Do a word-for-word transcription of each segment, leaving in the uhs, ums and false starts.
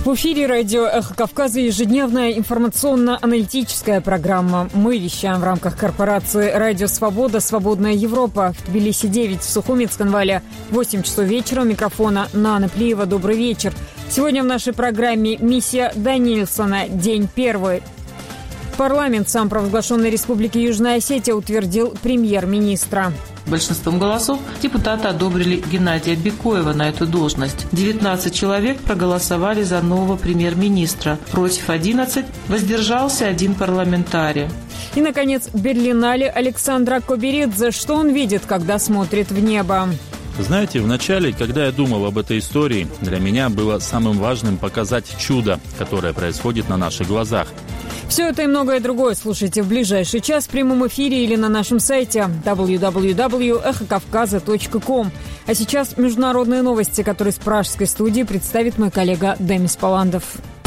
В эфире радио «Эхо Кавказа» ежедневная информационно-аналитическая программа. Мы вещаем в рамках корпорации «Радио Свобода. Свободная Европа». В Тбилиси девять, в Сухуми, Цхинвале восемь часов вечера. У микрофона Нана Плиева. Добрый вечер. Сегодня в нашей программе миссия Данильсона. День первый. Парламент самопровозглашенной Республики Южная Осетия утвердил премьер-министра. Большинством голосов депутаты одобрили Геннадия Бекоева на эту должность. девятнадцать человек проголосовали за нового премьер-министра. Против одиннадцать, воздержался один парламентарий. И, наконец, в Берлинале Александра Коберидзе. Что он видит, когда смотрит в небо? Знаете, вначале, когда я думал об этой истории, для меня было самым важным показать чудо, которое происходит на наших глазах. Все это и многое другое слушайте в ближайший час в прямом эфире или на нашем сайте дабл ю дабл ю дабл ю точка эхо кавказа точка ком. А сейчас международные новости, которые с пражской студии представит мой коллега Демис Паландов.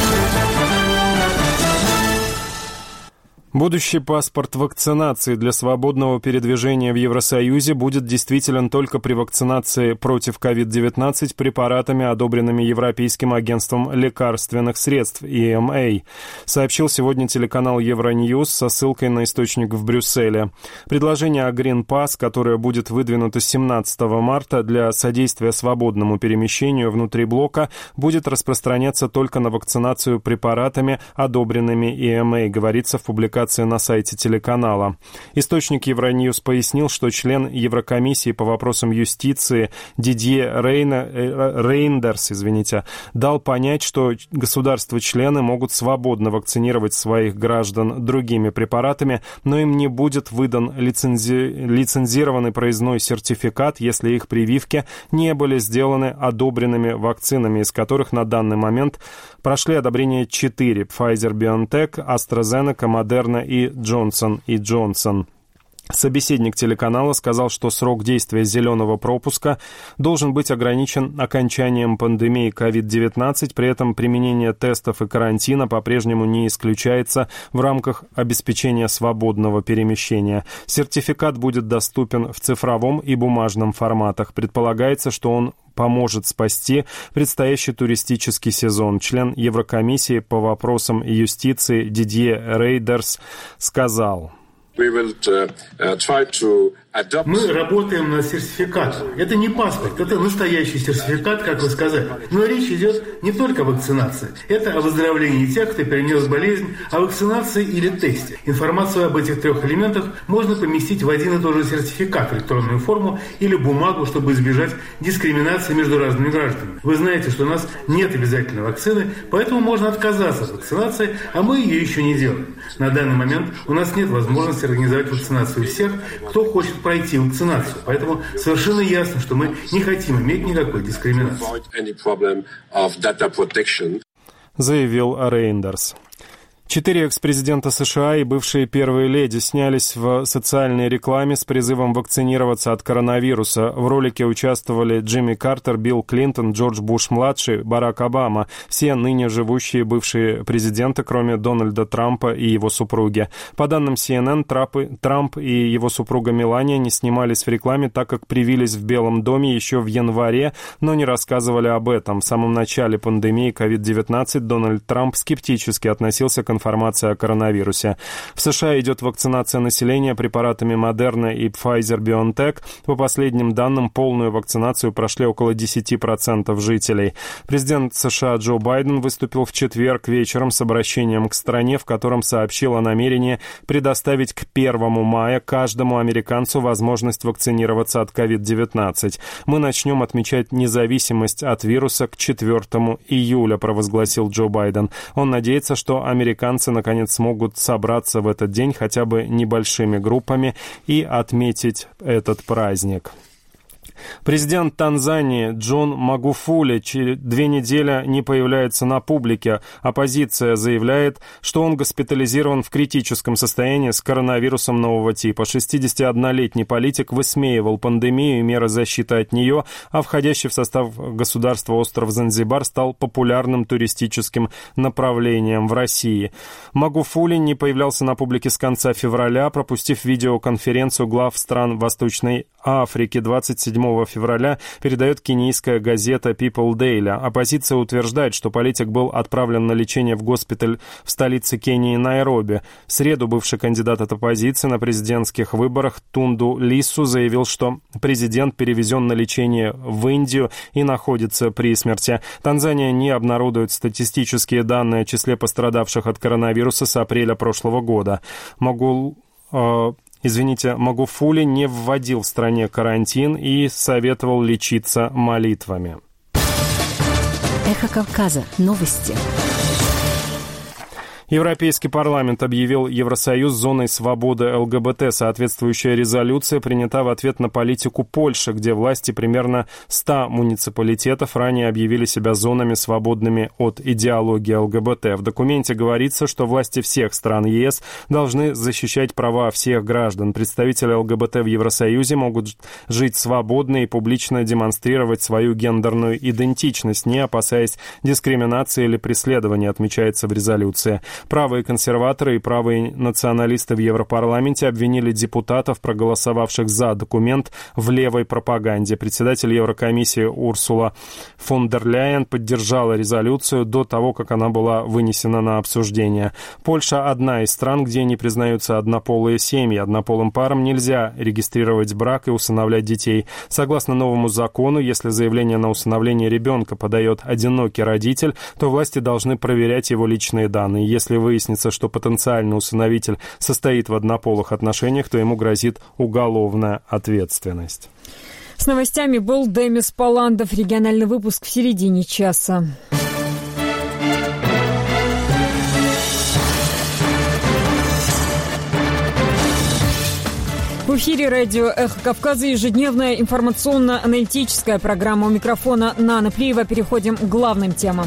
Будущий паспорт вакцинации для свободного передвижения в Евросоюзе будет действителен только при вакцинации против ковид девятнадцать препаратами, одобренными Европейским агентством лекарственных средств и эм эй, сообщил сегодня телеканал Евроньюз со ссылкой на источник в Брюсселе. Предложение о Green Pass, которое будет выдвинуто семнадцатого марта для содействия свободному перемещению внутри блока, будет распространяться только на вакцинацию препаратами, одобренными и эм эй, говорится в публикации на сайте телеканала. Источник Евроньюз пояснил, что член Еврокомиссии по вопросам юстиции Дидье Рейна, Рейндерс извините, дал понять, что государства-члены могут свободно вакцинировать своих граждан другими препаратами, но им не будет выдан лицензи... лицензированный проездной сертификат, если их прививки не были сделаны одобренными вакцинами, из которых на данный момент прошли одобрение четыре: Pfizer-BioNTech, AstraZeneca, Moderna и Johnson и Johnson. Собеседник телеканала сказал, что срок действия зеленого пропуска должен быть ограничен окончанием пандемии ковид девятнадцать, при этом применение тестов и карантина по-прежнему не исключается в рамках обеспечения свободного перемещения. Сертификат будет доступен в цифровом и бумажном форматах. Предполагается, что он поможет спасти предстоящий туристический сезон. Член Еврокомиссии по вопросам юстиции Дидье Рейндерс сказал: Мы работаем над сертификатом. Это не паспорт, это настоящий сертификат, как вы сказали. Но речь идет не только о вакцинации. Это о выздоровлении тех, кто перенес болезнь, о вакцинации или тесте. Информацию об этих трех элементах можно поместить в один и тот же сертификат, электронную форму или бумагу, чтобы избежать дискриминации между разными гражданами. Вы знаете, что у нас нет обязательной вакцины, поэтому можно отказаться от вакцинации, а мы ее еще не делаем. На данный момент у нас нет возможности организовать вакцинацию всех, кто хочет пройти вакцинацию. Поэтому совершенно ясно, что мы не хотим иметь никакой дискриминации, заявил Рейндерс. Четыре экс-президента США и бывшие первые леди снялись в социальной рекламе с призывом вакцинироваться от коронавируса. В ролике участвовали Джимми Картер, Билл Клинтон, Джордж Буш-младший, Барак Обама. Все ныне живущие бывшие президенты, кроме Дональда Трампа и его супруги. По данным си эн эн, Трамп и его супруга Мелания не снимались в рекламе, так как привились в Белом доме еще в январе, но не рассказывали об этом. В самом начале пандемии ковид девятнадцать Дональд Трамп скептически относился к информация о коронавирусе. В США идет вакцинация населения препаратами Moderna и Pfizer-BioNTech. По последним данным, полную вакцинацию прошли около десять процентов жителей. Президент США Джо Байден выступил в четверг вечером с обращением к стране, в котором сообщил о намерении предоставить к первому мая каждому американцу возможность вакцинироваться от ковид девятнадцать. Мы начнем отмечать независимость от вируса к четвёртому июля, провозгласил Джо Байден. Он надеется, что американцы наконец смогут собраться в этот день хотя бы небольшими группами и отметить этот праздник. Президент Танзании Джон Магуфули через две недели не появляется на публике. Оппозиция заявляет, что он госпитализирован в критическом состоянии с коронавирусом нового типа. шестидесятиоднолетний политик высмеивал пандемию и меры защиты от нее, а входящий в состав государства остров Занзибар стал популярным туристическим направлением в России. Магуфули не появлялся на публике с конца февраля, пропустив видеоконференцию глав стран Восточной Африки двадцать седьмого седьмого февраля, передает кенийская газета People Daily. Оппозиция утверждает, что политик был отправлен на лечение в госпиталь в столице Кении Найроби. В среду бывший кандидат от оппозиции на президентских выборах Тунду Лиссу заявил, что президент перевезен на лечение в Индию и находится при смерти. Танзания не обнародует статистические данные о числе пострадавших от коронавируса с апреля прошлого года. Могу... Э, Извините, Магуфули не вводил в стране карантин и советовал лечиться молитвами. Эхо Кавказа. Новости. Европейский парламент объявил Евросоюз зоной свободы ЛГБТ. Соответствующая резолюция принята в ответ на политику Польши, где власти примерно ста муниципалитетов ранее объявили себя зонами, свободными от идеологии ЛГБТ. В документе говорится, что власти всех стран ЕС должны защищать права всех граждан. Представители ЛГБТ в Евросоюзе могут жить свободно и публично демонстрировать свою гендерную идентичность, не опасаясь дискриминации или преследования, отмечается в резолюции. Правые консерваторы и правые националисты в Европарламенте обвинили депутатов, проголосовавших за документ, в левой пропаганде. Председатель Еврокомиссии Урсула фон дер Ляйен поддержала резолюцию до того, как она была вынесена на обсуждение. Польша – одна из стран, где не признаются однополые семьи. Однополым парам нельзя регистрировать брак и усыновлять детей. Согласно новому закону, если заявление на усыновление ребенка подает одинокий родитель, то власти должны проверять его личные данные. Если выяснится, что потенциальный усыновитель состоит в однополых отношениях, то ему грозит уголовная ответственность. С новостями был Демис Паландов. Региональный выпуск в середине часа. В эфире радио «Эхо Кавказа», ежедневная информационно-аналитическая программа. У микрофона Нана Плиева. Переходим к главным темам.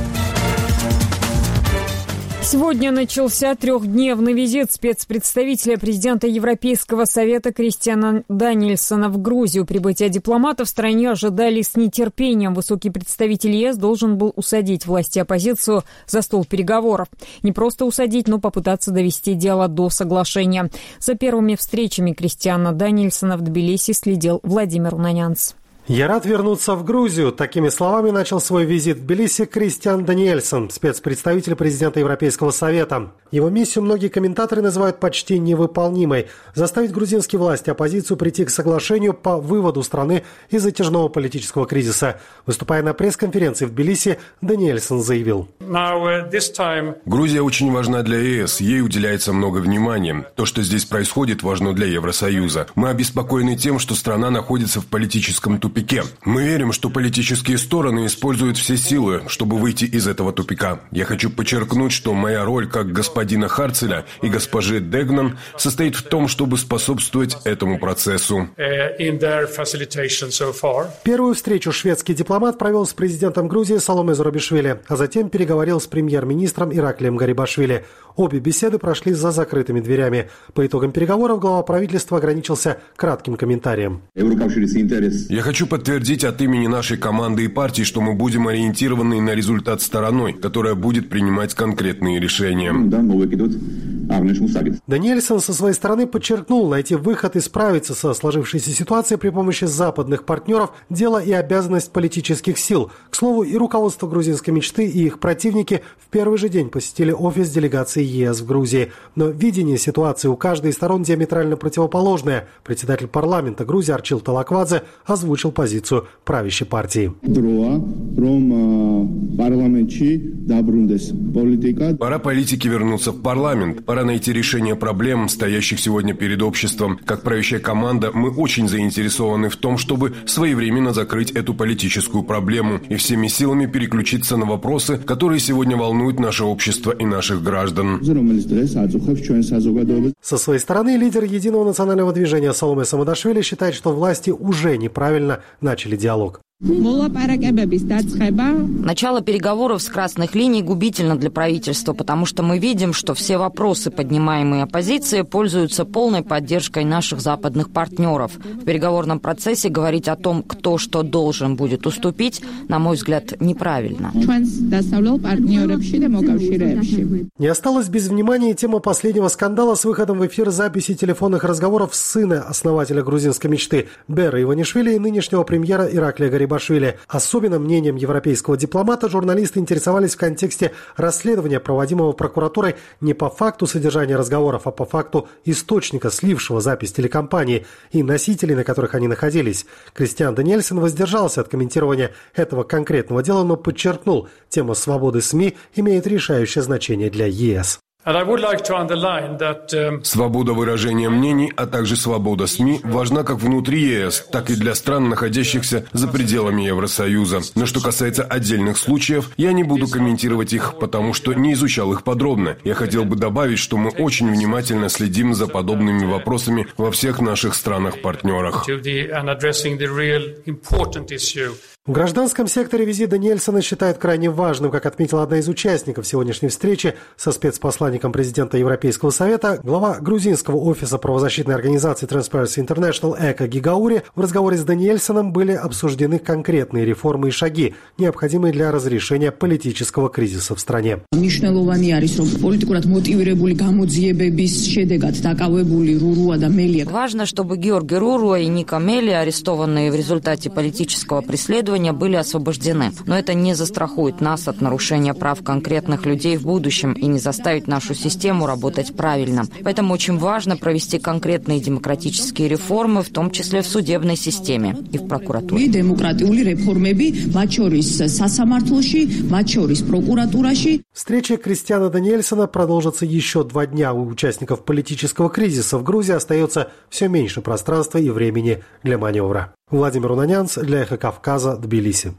Сегодня начался трехдневный визит спецпредставителя президента Европейского совета Кристиана Даниэльсона в Грузию. Прибытие дипломата в стране ожидали с нетерпением. Высокий представитель ЕС должен был усадить власти и оппозицию за стол переговоров. Не просто усадить, но попытаться довести дело до соглашения. За первыми встречами Кристиана Даниэльсона в Тбилиси следил Владимир Унанянц. «Я рад вернуться в Грузию». Такими словами начал свой визит в Тбилиси Кристиан Даниэльсон, спецпредставитель президента Европейского совета. Его миссию многие комментаторы называют почти невыполнимой – заставить грузинские власти и оппозицию прийти к соглашению по выводу страны из затяжного политического кризиса. Выступая на пресс-конференции в Тбилиси, Даниэльсон заявил: «Грузия очень важна для ЕС, ей уделяется много внимания. То, что здесь происходит, важно для Евросоюза. Мы обеспокоены тем, что страна находится в политическом тупике. Мы верим, что политические стороны используют все силы, чтобы выйти из этого тупика. Я хочу подчеркнуть, что моя роль как господина Харцеля и госпожи Дегнан состоит в том, чтобы способствовать этому процессу». Первую встречу шведский дипломат провел с президентом Грузии Саломе Зурабишвили, а затем переговорил с премьер-министром Ираклием Гарибашвили. Обе беседы прошли за закрытыми дверями. По итогам переговоров глава правительства ограничился кратким комментарием. «Я хочу подтвердить от имени нашей команды и партии, что мы будем ориентированы на результат стороной, которая будет принимать конкретные решения». Даниэльсон со своей стороны подчеркнул, найти выход и справиться со сложившейся ситуацией при помощи западных партнеров – дело и обязанность политических сил. К слову, и руководство грузинской мечты, и их противники в первый же день посетили офис делегации ЕС в Грузии. Но видение ситуации у каждой из сторон диаметрально противоположное. Председатель парламента Грузии Арчил Талаквадзе озвучил позицию правящей партии. Пора политике вернуться в парламент. Пора найти решение проблем, стоящих сегодня перед обществом. Как правящая команда, мы очень заинтересованы в том, чтобы своевременно закрыть эту политическую проблему и всеми силами переключиться на вопросы, которые сегодня волнуют наше общество и наших граждан. Со своей стороны, лидер Единого национального движения Саломе Самадашвили считает, что власти уже неправильно начали диалог. Начало переговоров с красных линий губительно для правительства, потому что мы видим, что все вопросы, поднимаемые оппозицией, пользуются полной поддержкой наших западных партнеров. В переговорном процессе говорить о том, кто что должен будет уступить, на мой взгляд, неправильно. Не осталась без внимания тема последнего скандала с выходом в эфир записи телефонных разговоров сына основателя грузинской мечты Бера Иванишвили и нынешнего премьера Ираклия Гарибашвили. Особенно мнением европейского дипломата журналисты интересовались в контексте расследования, проводимого прокуратурой не по факту содержания разговоров, а по факту источника, слившего запись телекомпании и носителей, на которых они находились. Кристиан Даниэльсон воздержался от комментирования этого конкретного дела, но подчеркнул, тема свободы СМИ имеет решающее значение для ЕС. Свобода выражения мнений, а также свобода СМИ важна как внутри ЕС, так и для стран, находящихся за пределами Евросоюза. Но что касается отдельных случаев, я не буду комментировать их, потому что не изучал их подробно. Я хотел бы добавить, что мы очень внимательно следим за подобными вопросами во всех наших странах-партнерах. В гражданском секторе визит Даниэльсона считают крайне важным, как отметила одна из участников сегодняшней встречи со спецпосланником президента Европейского совета, глава грузинского офиса правозащитной организации Transparency International Эко Гигаури. В разговоре с Даниэльсоном были обсуждены конкретные реформы и шаги, необходимые для разрешения политического кризиса в стране. Важно, чтобы Георги Руруа и Ника Мели, арестованные в результате политического преследования, были освобождены. Но это не застрахует нас от нарушения прав конкретных людей в будущем и не заставит нашу систему работать правильно. Поэтому очень важно провести конкретные демократические реформы, в том числе в судебной системе и в прокуратуре. Встреча Кристиана Даниэльсона продолжится еще два дня. У участников политического кризиса в Грузии остается все меньше пространства и времени для маневра. Владимир Унанянц для Эхо Кавказа, Тбилиси.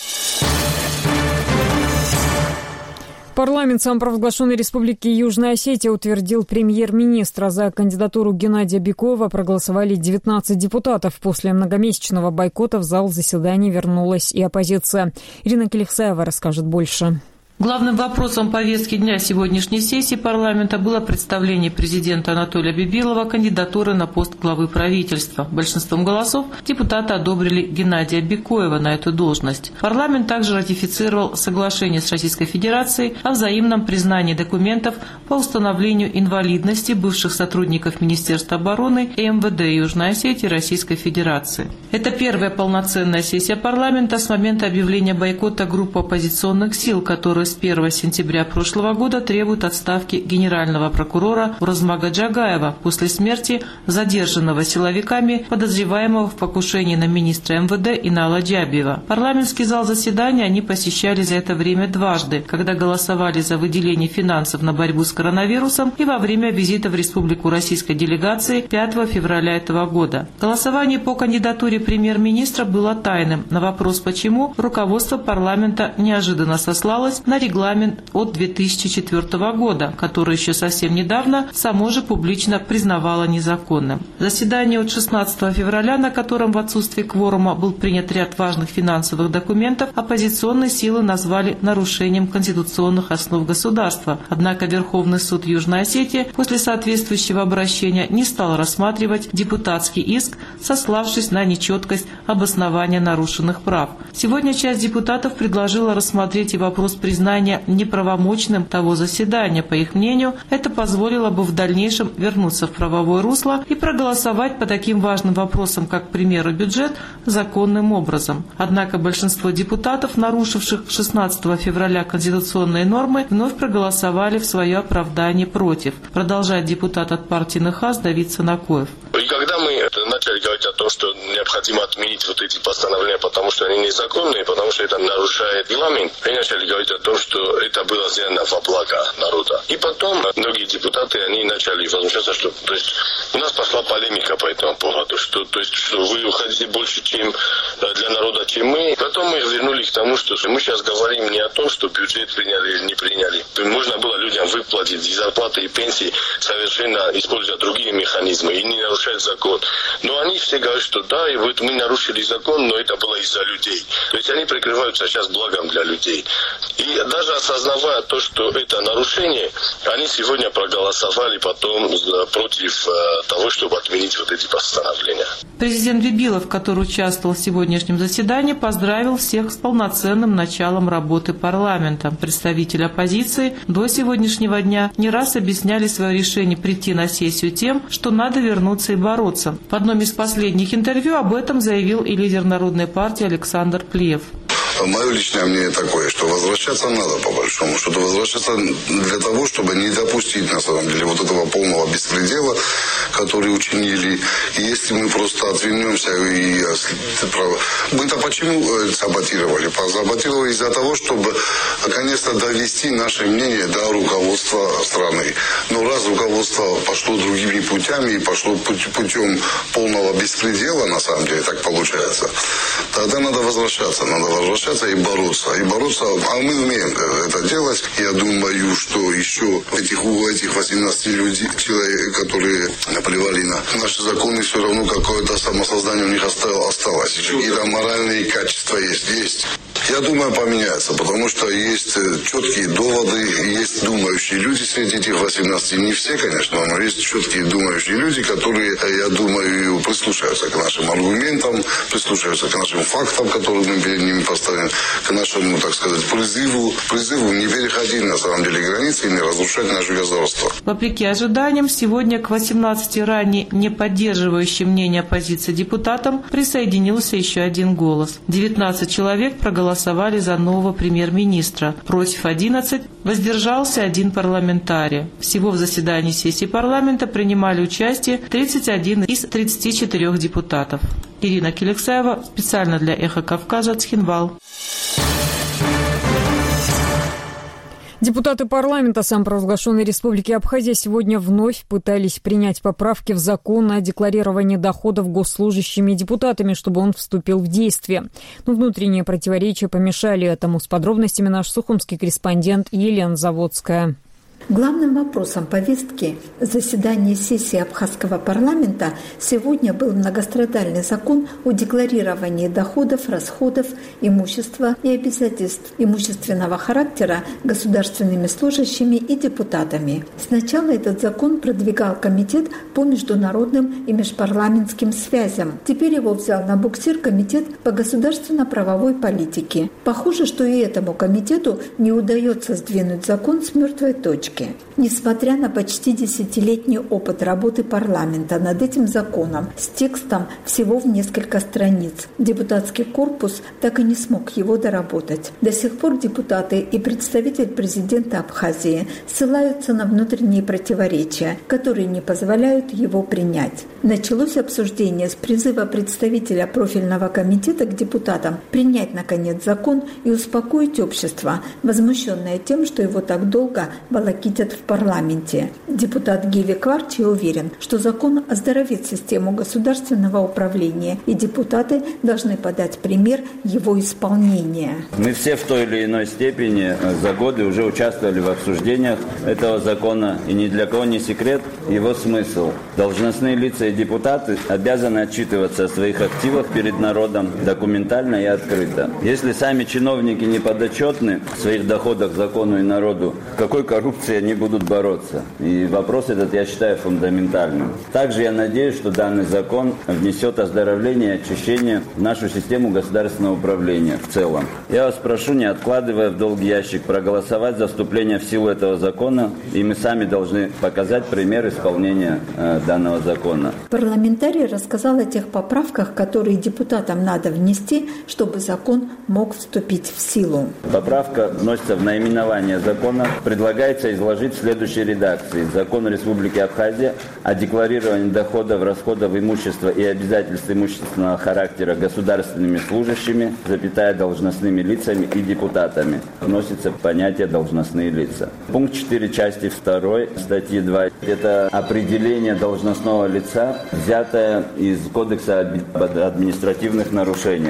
Парламент самопровозглашенной Республики Южная Осетия утвердил премьер-министра. За кандидатуру Геннадия Бекоева проголосовали девятнадцать депутатов. После многомесячного бойкота в зал заседаний вернулась и оппозиция. Ирина Келихсаева расскажет больше. Главным вопросом повестки дня сегодняшней сессии парламента было представление президента Анатолия Бибилова кандидатуры на пост главы правительства. Большинством голосов депутаты одобрили Геннадия Бекоева на эту должность. Парламент также ратифицировал соглашение с Российской Федерацией о взаимном признании документов по установлению инвалидности бывших сотрудников Министерства обороны и эм вэ дэ Южной Осетии Российской Федерации. Это первая полноценная сессия парламента с момента объявления бойкота группы оппозиционных сил, которые с первого сентября прошлого года требует отставки генерального прокурора Уразмага Джагаева после смерти задержанного силовиками, подозреваемого в покушении на министра эм вэ дэ Инала Джабиева. Парламентский зал заседания они посещали за это время дважды, когда голосовали за выделение финансов на борьбу с коронавирусом и во время визита в республику российской делегации пятого февраля этого года. Голосование по кандидатуре премьер-министра было тайным. На вопрос «почему?» руководство парламента неожиданно сослалось на регламент от две тысячи четвёртого года, который еще совсем недавно само же публично признавало незаконным. Заседание от шестнадцатого февраля, на котором в отсутствие кворума был принят ряд важных финансовых документов, оппозиционные силы назвали нарушением конституционных основ государства. Однако Верховный суд Южной Осетии после соответствующего обращения не стал рассматривать депутатский иск, сославшись на нечеткость обоснования нарушенных прав. Сегодня часть депутатов предложила рассмотреть и вопрос признания неправомочным того заседания. По их мнению, это позволило бы в дальнейшем вернуться в правовое русло и проголосовать по таким важным вопросам, как, к примеру, бюджет, законным образом. Однако большинство депутатов, нарушивших шестнадцатого февраля конституционные нормы, вновь проголосовали в свое оправдание против. Продолжает депутат от партии НХАС Давид Санакоев. И когда мы начали говорить о том, что необходимо отменить вот эти постановления, потому что они незаконные, потому что это нарушает регламент, мы начали говорить о том, что это было сделано во благо народа. И потом многие депутаты, они начали возмущаться, что то есть, у нас пошла полемика по этому поводу, что, то есть, что вы уходите больше чем для народа, чем мы. Потом мы вернулись к тому, что мы сейчас говорим не о том, что бюджет приняли или не приняли. Можно было людям выплатить и зарплаты, и пенсии, совершенно используя другие механизмы и не нарушать закон. Но Но они все говорят, что да, и вот мы нарушили закон, но это было из-за людей. То есть они прикрываются сейчас благом для людей. И даже осознавая то, что это нарушение, они сегодня проголосовали потом против того, чтобы отменить вот эти постановления. Президент Бибилов, который участвовал в сегодняшнем заседании, поздравил всех с полноценным началом работы парламента. Представители оппозиции до сегодняшнего дня не раз объясняли свое решение прийти на сессию тем, что надо вернуться и бороться. В одном из последних интервью об этом заявил и лидер Народной партии Александр Плиев. Мое личное мнение такое, что возвращаться надо, по большому счету. Возвращаться для того, чтобы не допустить, на самом деле, вот этого полного беспредела, который учинили. И если мы просто отвернемся и... Мы-то почему саботировали? Саботировали из-за того, чтобы наконец-то довести наше мнение до руководства страны. Но раз руководство пошло другими путями и пошло путем полного беспредела, на самом деле, так получается, тогда надо возвращаться. Надо возвращаться и бороться. И бороться, а мы умеем это делать. Я думаю, что еще этих, у этих восемнадцати людей, человек, которые наплевали на наши законы, все равно какое-то самосознание у них осталось. Какие-то моральные качества есть. есть. Я думаю, поменяется, потому что есть четкие доводы, есть думающие люди среди этих восемнадцати. Не все, конечно, но есть четкие думающие люди, которые, я думаю, прислушаются к нашим аргументам, прислушаются к нашим фактам, которые мы перед ними поставим, к нашему, так сказать, призыву, призыву не переходить, на самом деле, границы и не разрушать наше государство. Вопреки ожиданиям, сегодня к восемнадцати ранее не поддерживающим мнение оппозиции депутатам присоединился еще один голос. девятнадцать человек проголосовали за нового премьер-министра. Против одиннадцати воздержался один парламентарий. Всего в заседании сессии парламента принимали участие тридцать один из тридцати четырёх депутатов. Ирина Келексаева, специально для «Эхо Кавказа», Цхинвал. Депутаты парламента самопровозглашенной Республики Абхазия сегодня вновь пытались принять поправки в закон о декларировании доходов госслужащими и депутатами, чтобы он вступил в действие. Но внутренние противоречия помешали этому. С подробностями наш сухумский корреспондент Елена Заводская. Главным вопросом повестки заседания сессии Абхазского парламента сегодня был многострадальный закон о декларировании доходов, расходов, имущества и обязательств имущественного характера государственными служащими и депутатами. Сначала этот закон продвигал Комитет по международным и межпарламентским связям. Теперь его взял на буксир Комитет по государственно-правовой политике. Похоже, что и этому комитету не удается сдвинуть закон с мертвой точки. Несмотря на почти десятилетний опыт работы парламента над этим законом с текстом всего в несколько страниц, депутатский корпус так и не смог его доработать. До сих пор депутаты и представитель президента Абхазии ссылаются на внутренние противоречия, которые не позволяют его принять. Началось обсуждение с призыва представителя профильного комитета к депутатам принять, наконец, закон и успокоить общество, возмущенное тем, что его так долго волокитят в парламенте. Депутат Гиви Кварчи уверен, что закон оздоровит систему государственного управления, и депутаты должны подать пример его исполнения. Мы все в той или иной степени за годы уже участвовали в обсуждениях этого закона, и ни для кого не секрет его смысл. Должностные лица и депутаты обязаны отчитываться о своих активах перед народом документально и открыто. Если сами чиновники не подотчетны в своих доходах закону и народу, какой коррупции они будут бороться. И вопрос этот, я считаю, фундаментальным. Также я надеюсь, что данный закон внесет оздоровление и очищение в нашу систему государственного управления в целом. Я вас прошу, не откладывая в долгий ящик, проголосовать за вступление в силу этого закона, и мы сами должны показать пример исполнения э, данного закона. Парламентарий рассказал о тех поправках, которые депутатам надо внести, чтобы закон мог вступить в силу. Поправка вносится в наименование закона. Предлагается изложить в следующей редакции. Закон Республики Абхазия о декларировании доходов, расходов, имущества и обязательств имущественного характера государственными служащими, запятая, должностными лицами и депутатами. Вносится понятие «должностные лица». Пункт четыре части второй статьи два. Это определение должностного лица, взятое из Кодекса об административных нарушениях.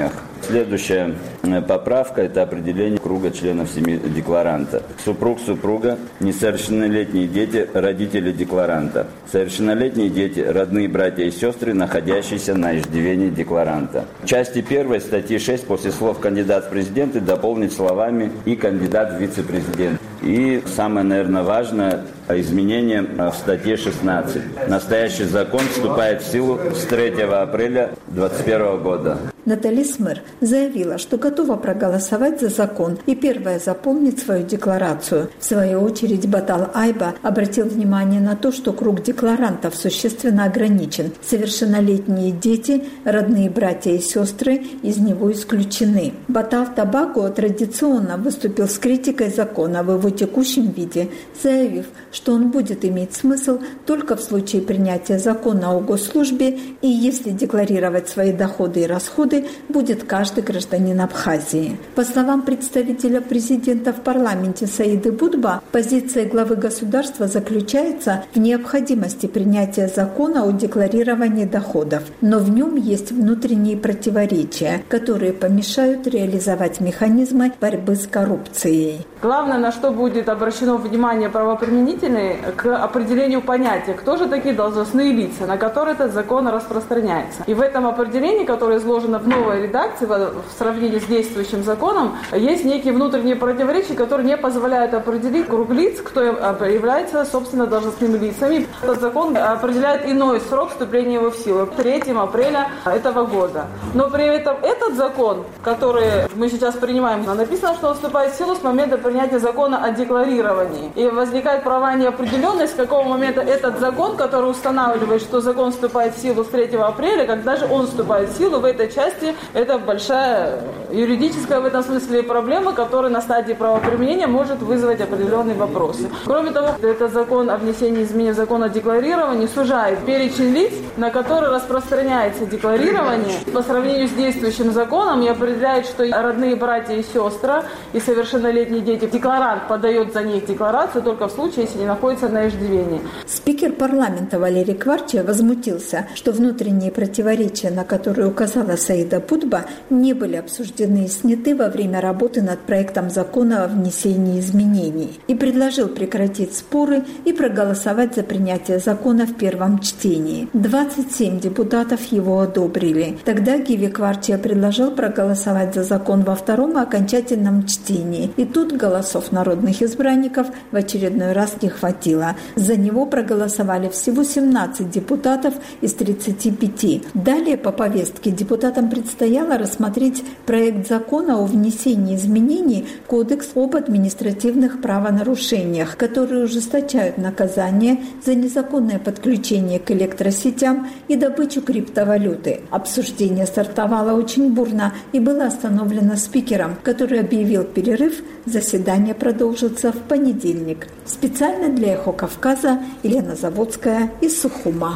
Следующая поправка – это определение круга членов семьи декларанта. Супруг, супруга, несовершеннолетние дети, родители декларанта. Совершеннолетние дети, родные братья и сестры, находящиеся на иждивении декларанта. В части первой статьи шесть после слов «кандидат в президенты» дополнить словами «и кандидат в вице-президент». И самое, наверное, важное – изменение в статье шестнадцать. Настоящий закон вступает в силу с третьего апреля две тысячи двадцать первого года. Натали Смыр заявила, что готова проголосовать за закон и первая заполнит свою декларацию. В свою очередь Батал Айба обратил внимание на то, что круг декларантов существенно ограничен. Совершеннолетние дети, родные братья и сестры из него исключены. Батал Табаго традиционно выступил с критикой закона в его текущем виде, заявив, что он будет иметь смысл только в случае принятия закона о госслужбе и если декларировать свои доходы и расходы будет каждый гражданин Абхазии. По словам представителя президента в парламенте Саиды Будба, позиция главы государства заключается в необходимости принятия закона о декларировании доходов, но в нем есть внутренние противоречия, которые помешают реализовать механизмы борьбы с коррупцией. Главное, на что будет обращено внимание правоприменительное, к определению понятия, кто же такие должностные лица, на которые этот закон распространяется. И в этом определении, которое изложено в новой редакции, в сравнении с действующим законом, есть некие внутренние противоречия, которые не позволяют определить круг лиц, кто является, собственно, должностными лицами. Этот закон определяет иной срок вступления его в силу, третьего апреля этого года. Но при этом этот закон, который мы сейчас принимаем, написано, что он вступает в силу с момента принятия закона о декларировании. И возникает права неопределенность, с какого момента этот закон, который устанавливает, что закон вступает в силу с третьего апреля, когда же он вступает в силу, в этой части это большая юридическая в этом смысле проблема, которая на стадии правоприменения может вызвать определенные вопросы. Кроме того, этот закон о внесении изменений в закон о декларировании сужает перечень лиц, на которые распространяется декларирование по сравнению с действующим законом и определяет, что родные братья и сестры и совершеннолетние дети, декларант подает за них декларацию только в случае, если не находится на иждивении. Спикер парламента Валерий Кварчия возмутился, что внутренние противоречия, на которые указала Саида Будба, не были обсуждены и сняты во время работы над проектом закона о внесении изменений, и предложил прекратить споры и проголосовать за принятие закона в первом чтении. двадцать семь депутатов его одобрили. Тогда Гиви Кварчия предложил проголосовать за закон во втором и окончательном чтении. И тут голосов народных избранников в очередной раз не хватило. За него проголосовали всего семнадцать депутатов из тридцати пяти. Далее по повестке депутатам предстояло рассмотреть проект закона о внесении изменений в Кодекс об административных правонарушениях, которые ужесточают наказание за незаконное подключение к электросетям и добычу криптовалюты. Обсуждение стартовало очень бурно и было остановлено спикером, который объявил перерыв. Заседание продолжится в понедельник. Специально для «Эхо Кавказа» Елена Заводская из Сухума.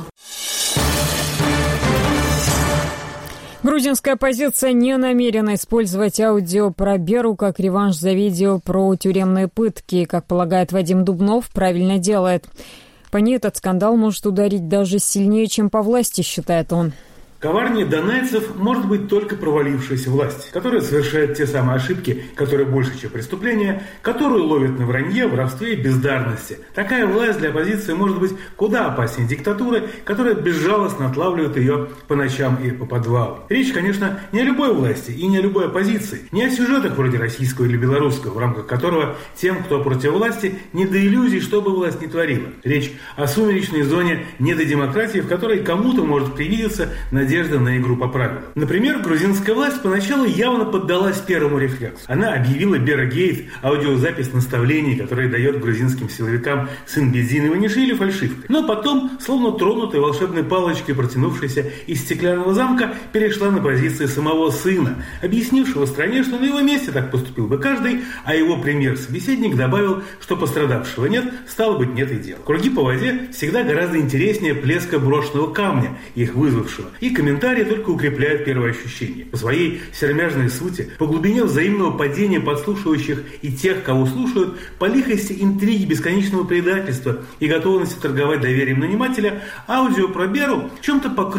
Грузинская оппозиция не намерена использовать аудио про Беру как реванш за видео про тюремные пытки. Как полагает Вадим Дубнов, правильно делает. По ней этот скандал может ударить даже сильнее, чем по власти, считает он. Коварнее донайцев может быть только провалившаяся власть, которая совершает те самые ошибки, которые больше, чем преступления, которую ловят на вранье, воровстве и бездарности. Такая власть для оппозиции может быть куда опаснее диктатуры, которая безжалостно отлавливает ее по ночам и по подвалу. Речь, конечно, не о любой власти и не о любой оппозиции, не о сюжетах вроде российского или белорусского, в рамках которого тем, кто против власти, не до иллюзий, что бы власть ни творила. Речь о сумеречной зоне недодемократии, в которой кому-то может привидеться на надежда на игру по правилам. Например, грузинская власть поначалу явно поддалась первому рефлексу. Она объявила Берагейт, аудиозапись наставлений, которые дает грузинским силовикам сын Бедзин Иванишвили, фальшивкой. Но потом, словно тронутая волшебной палочкой, протянувшаяся из стеклянного замка, перешла на позиции самого сына, объяснившего стране, что на его месте так поступил бы каждый, а его премьер-собеседник добавил, что пострадавшего нет, стало быть, нет и дела. Круги по воде всегда гораздо интереснее плеска брошенного камня, их вызвавшего, и комментарии только укрепляют первое ощущение. По своей сермяжной сути, по глубине взаимного падения подслушивающих и тех, кого слушают, по лихости интриги бесконечного предательства и готовности торговать доверием нанимателя, аудио про Беру в чем-то покруче,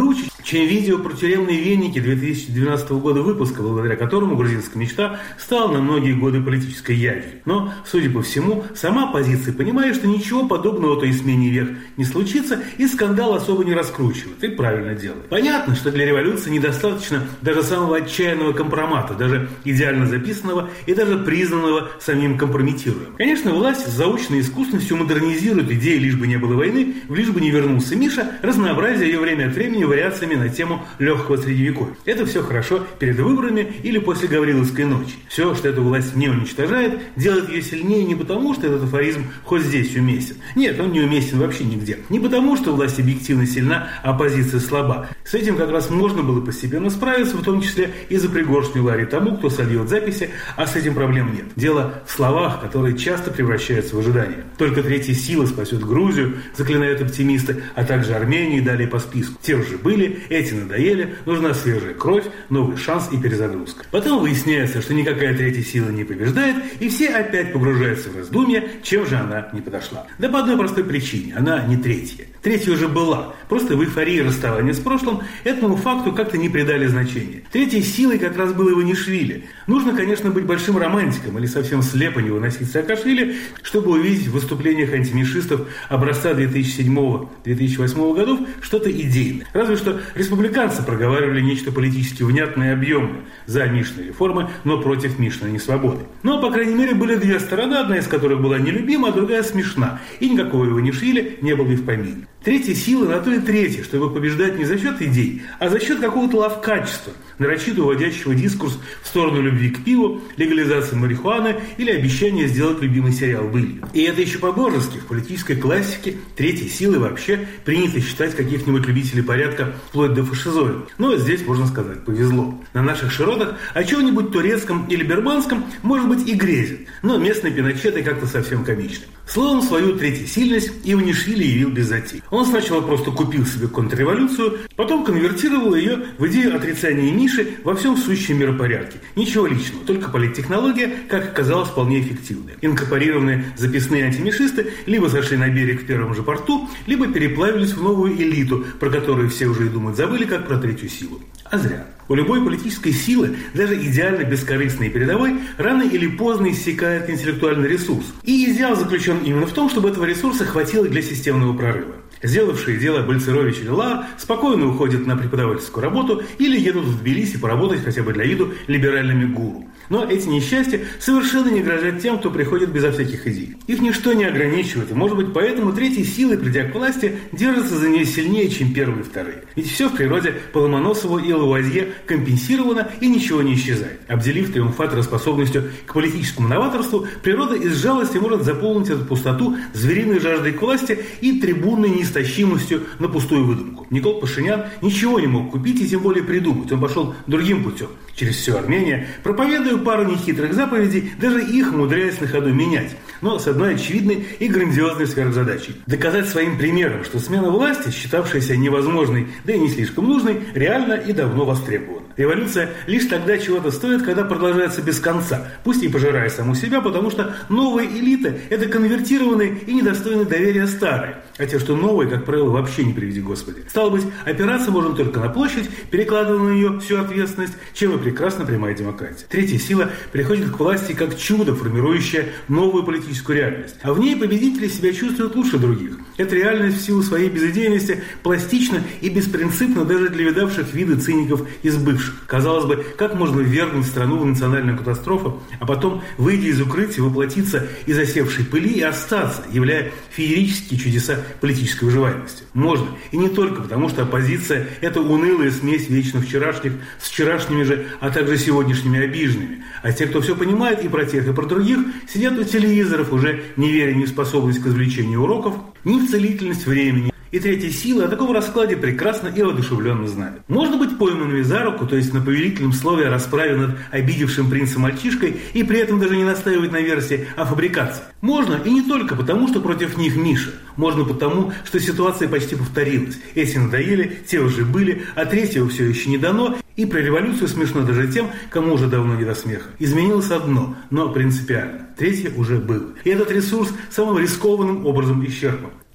чем видео про тюремные веники две тысячи двенадцатого года выпуска, благодаря которому грузинская мечта стала на многие годы политической явью. Но, судя по всему, сама оппозиция понимает, что ничего подобного той смене век не случится, и скандал особо не раскручивает. И правильно делает. Понятно, что для революции недостаточно даже самого отчаянного компромата, даже идеально записанного и даже признанного самим компрометируемым. Конечно, власть с заученной искусностью модернизирует идеи «лишь бы не было войны», в «лишь бы не вернулся Миша», разнообразие ее время от времени вариациями на тему легкого средневековья. Это все хорошо перед выборами или после Гавриловской ночи. Все, что эту власть не уничтожает, делает ее сильнее не потому, что этот афоризм хоть здесь уместен. Нет, он не уместен вообще нигде. Не потому, что власть объективно сильна, а оппозиция слаба. С этим как раз можно было постепенно справиться, в том числе и за пригоршню лари тому, кто сольет записи, а с этим проблем нет. Дело в словах, которые часто превращаются в ожидания. Только третья сила спасет Грузию, заклинают оптимисты, а также Армению и далее по списку. Те уже были, эти надоели, нужна свежая кровь, новый шанс и перезагрузка. Потом выясняется, что никакая третья сила не побеждает, и все опять погружаются в раздумья, чем же она не подошла. Да по одной простой причине, она не третья. Третья уже была, просто в эйфории расставания с прошлым этому факту как-то не придали значения. Третьей силой как раз был Иванишвили. Нужно, конечно, быть большим романтиком или совсем слепо не выносить Саакашвили, чтобы увидеть в выступлениях антимишистов образца две тысячи седьмого — две тысячи восьмого годов что-то идейное. Разве что республиканцы проговаривали нечто политически внятное и объемное за Мишиной реформы, но против Мишиной несвободы. Но, по крайней мере, были две стороны, одна из которых была нелюбима, а другая смешна. И никакого Иванишвили не было и в помине. Третья сила на то и третья, чтобы побеждать не за счет идей, а за счет какого-то лавкачества, нарочито уводящего дискурс в сторону любви к пиву, легализации марихуаны или обещания сделать любимый сериал «Былью». И это еще по-божески. В политической классике третьей силой вообще принято считать каких-нибудь любителей порядка вплоть до фашизоида. Но здесь, можно сказать, повезло. На наших широтах о чем-нибудь турецком или берманском, может быть, и грезит, но местные пиночеты как-то совсем комичны. Словом, свою третьесильность Иванишвили явил без затей. Он сначала просто купил себе контрреволюцию, потом конвертировал ее в идею отрицания Миши во всем сущем миропорядке. Ничего личного, только политтехнология, как оказалось, вполне эффективная. Инкорпорированные записные антимишисты либо зашли на берег в первом же порту, либо переплавились в новую элиту, про которую все уже и думать забыли, как про третью силу. А зря. У любой политической силы, даже идеально бескорыстной и передовой, рано или поздно иссякает интеллектуальный ресурс. И идеал заключен именно в том, чтобы этого ресурса хватило для системного прорыва. Сделавшие дело Бальцерович или Лар спокойно уходят на преподавательскую работу или едут в Тбилиси поработать хотя бы для виду либеральными гуру. Но эти несчастья совершенно не грозят тем, кто приходит безо всяких идей. Их ничто не ограничивает, и, может быть, поэтому третьей силой, придя к власти, держатся за нее сильнее, чем первые и вторые. Ведь все в природе по Ломоносову и Лавуазье компенсировано и ничего не исчезает. Обделив триумфатора способностью к политическому новаторству, природа из жалости может заполнить эту пустоту звериной жаждой к власти и трибунной неистощимостью на пустую выдумку. Никол Пашинян ничего не мог купить и тем более придумать. Он пошел другим путем, через всю Армению, проповедуя пару нехитрых заповедей, даже их умудряясь на ходу менять, но с одной очевидной и грандиозной сверхзадачей. Доказать своим примером, что смена власти, считавшаяся невозможной, да и не слишком нужной, реально и давно востребована. Революция лишь тогда чего-то стоит, когда продолжается без конца, пусть и пожирая саму себя, потому что новые элиты – это конвертированные и недостойные доверия старые, а те, что новые, как правило, вообще не приведи Господи. Стало быть, опираться можно только на площадь, перекладывая на нее всю ответственность, чем и прекрасна прямая демократия. Третья сила приходит к власти как чудо, формирующее новую политическую реальность. А в ней победители себя чувствуют лучше других. Эта реальность в силу своей безыдейности пластична и беспринципна даже для видавших виды циников из бывших. Казалось бы, как можно ввергнуть страну в национальную катастрофу, а потом, выйдя из укрытия, воплотиться из осевшей пыли и остаться, являя феерические чудеса политической выживаемости? Можно. И не только потому, что оппозиция – это унылая смесь вечно вчерашних с вчерашними же, а также сегодняшними обиженными. А те, кто все понимает и про тех, и про других, сидят у телевизоров, уже не веря ни в способность к извлечению уроков, ни в целительность времени. И третья сила о таком раскладе прекрасно и воодушевленно знает. Можно быть пойманными за руку, то есть на повелительном слове о расправе над обидевшим принца мальчишкой, и при этом даже не настаивать на версии о фабрикации. Можно и не только потому, что против них Миша. Можно потому, что ситуация почти повторилась. Эти надоели, те уже были, а третьего все еще не дано. И про революцию смешно даже тем, кому уже давно не до смеха. Изменилось одно, но принципиально. Третье уже было. И этот ресурс самым рискованным образом исчерпан.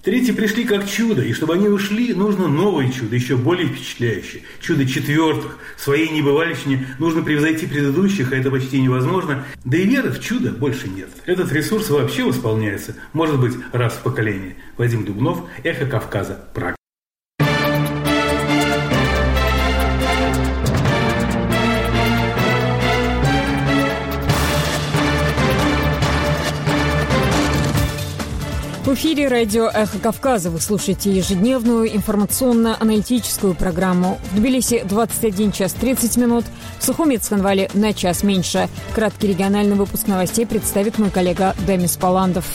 Третьи пришли как чудо, и чтобы они ушли, нужно новое чудо, еще более впечатляющее. Чудо четвертых. В своей небывалищине нужно превзойти предыдущих, а это почти невозможно. Да и веры в чудо больше нет. Этот ресурс вообще восполняется, может быть, раз в поколение. Вадим Дубнов, Эхо Кавказа, Прага. В эфире радио «Эхо Кавказа». Вы слушаете ежедневную информационно-аналитическую программу. В Тбилиси двадцать один час тридцать минут, в Сухуми и Цхинвале на час меньше. Краткий региональный выпуск новостей представит мой коллега Демис Паландов.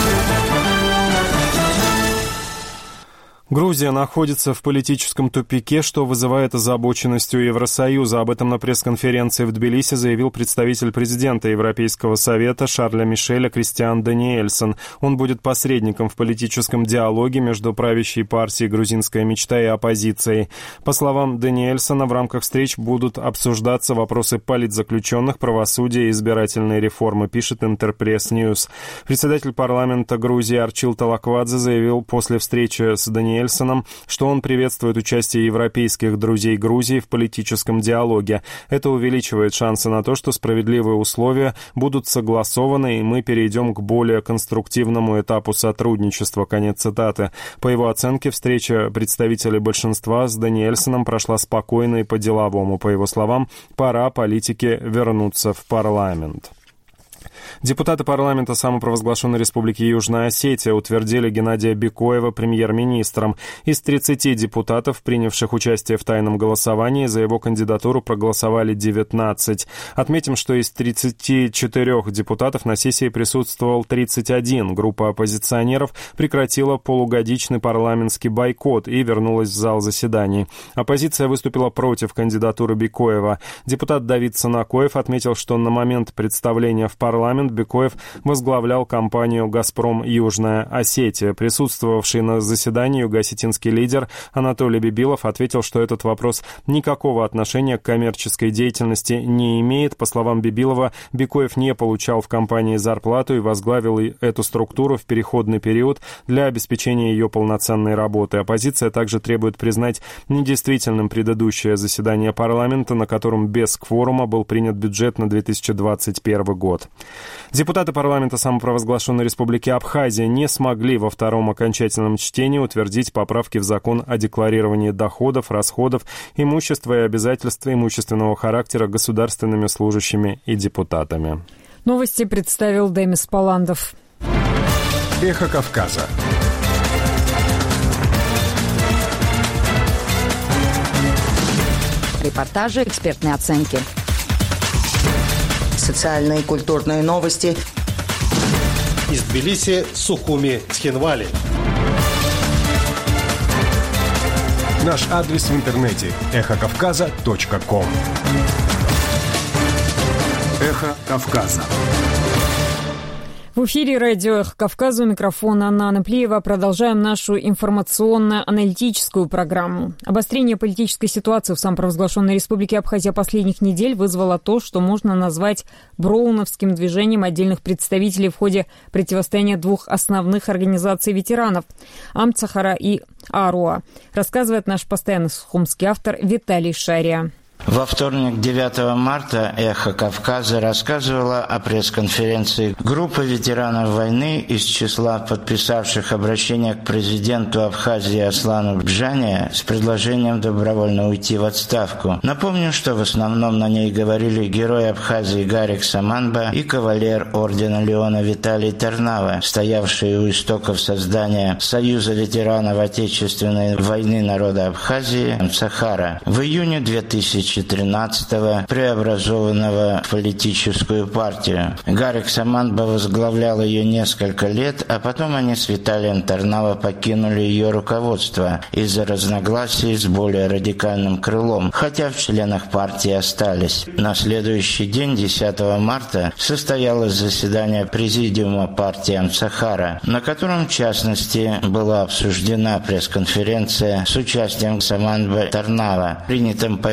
Грузия находится в политическом тупике, что вызывает озабоченность у Евросоюза. Об этом на пресс-конференции в Тбилиси заявил представитель президента Европейского совета Шарля Мишеля Кристиан Даниэльсон. Он будет посредником в политическом диалоге между правящей партией «Грузинская мечта» и оппозицией. По словам Даниэльсона, в рамках встреч будут обсуждаться вопросы политзаключенных, правосудия и избирательной реформы, пишет Интерпресс Ньюс. Председатель парламента Грузии Арчил Талаквадзе заявил после встречи с Даниэльсоном, что он приветствует участие европейских друзей Грузии в политическом диалоге. Это увеличивает шансы на то, что справедливые условия будут согласованы, и мы перейдем к более конструктивному этапу сотрудничества. Конец цитаты. По его оценке, встреча представителей большинства с Даниэльсоном прошла спокойно и по-деловому. По его словам, пора политике вернуться в парламент. Депутаты парламента самопровозглашенной Республики Южная Осетия утвердили Геннадия Бекоева премьер-министром. Из тридцати депутатов, принявших участие в тайном голосовании, за его кандидатуру проголосовали девятнадцать. Отметим, что из тридцати четырёх депутатов на сессии присутствовал тридцать один. Группа оппозиционеров прекратила полугодичный парламентский бойкот и вернулась в зал заседаний. Оппозиция выступила против кандидатуры Бекоева. Депутат Давид Санакоев отметил, что на момент представления в парламент Бекоев возглавлял компанию «Газпром Южная Осетия». Присутствовавший на заседании юго-осетинский лидер Анатолий Бибилов ответил, что этот вопрос никакого отношения к коммерческой деятельности не имеет. По словам Бибилова, Бекоев не получал в компании зарплату и возглавил эту структуру в переходный период для обеспечения ее полноценной работы. Оппозиция также требует признать недействительным предыдущее заседание парламента, на котором без кворума был принят бюджет на две тысячи двадцать первый год. Депутаты парламента самопровозглашенной Республики Абхазия не смогли во втором окончательном чтении утвердить поправки в закон о декларировании доходов, расходов, имущества и обязательств имущественного характера государственными служащими и депутатами. Новости представил Демис Паландов. Эхо Кавказа. Репортажи, экспертные оценки. Социальные и культурные новости. Из Тбилиси, Сухуми, Цхинвали. Наш адрес в интернете эхо кавказа точка ком. Эхо Кавказа. В эфире радио «Эхо Кавказа», у микрофона Анна Анаплиева. Продолжаем нашу информационно-аналитическую программу. Обострение политической ситуации в самопровозглашенной Республике Абхазия последних недель вызвало то, что можно назвать броуновским движением отдельных представителей в ходе противостояния двух основных организаций ветеранов – Амцахара и Аруа, рассказывает наш постоянный сухумский автор Виталий Шария. Во вторник, девятого марта, «Эхо Кавказа» рассказывала о пресс-конференции группы ветеранов войны из числа подписавших обращение к президенту Абхазии Аслану Бжане с предложением добровольно уйти в отставку. Напомню, что в основном на ней говорили герой Абхазии Гарик Саманба и кавалер ордена Леона Виталий Тарнава, стоявшие у истоков создания Союза ветеранов Отечественной войны народа Абхазии Амцахара. В июне две тысячи тринадцатого преобразованного в политическую партию. Гарик Саманба возглавлял ее несколько лет, а потом они с Виталием Тарнава покинули ее руководство из-за разногласий с более радикальным крылом, хотя в членах партии остались. На следующий день, десятого марта, состоялось заседание президиума партии Амцахара, на котором, в частности, была обсуждена пресс-конференция с участием Саманба Тарнава. Принятым по этому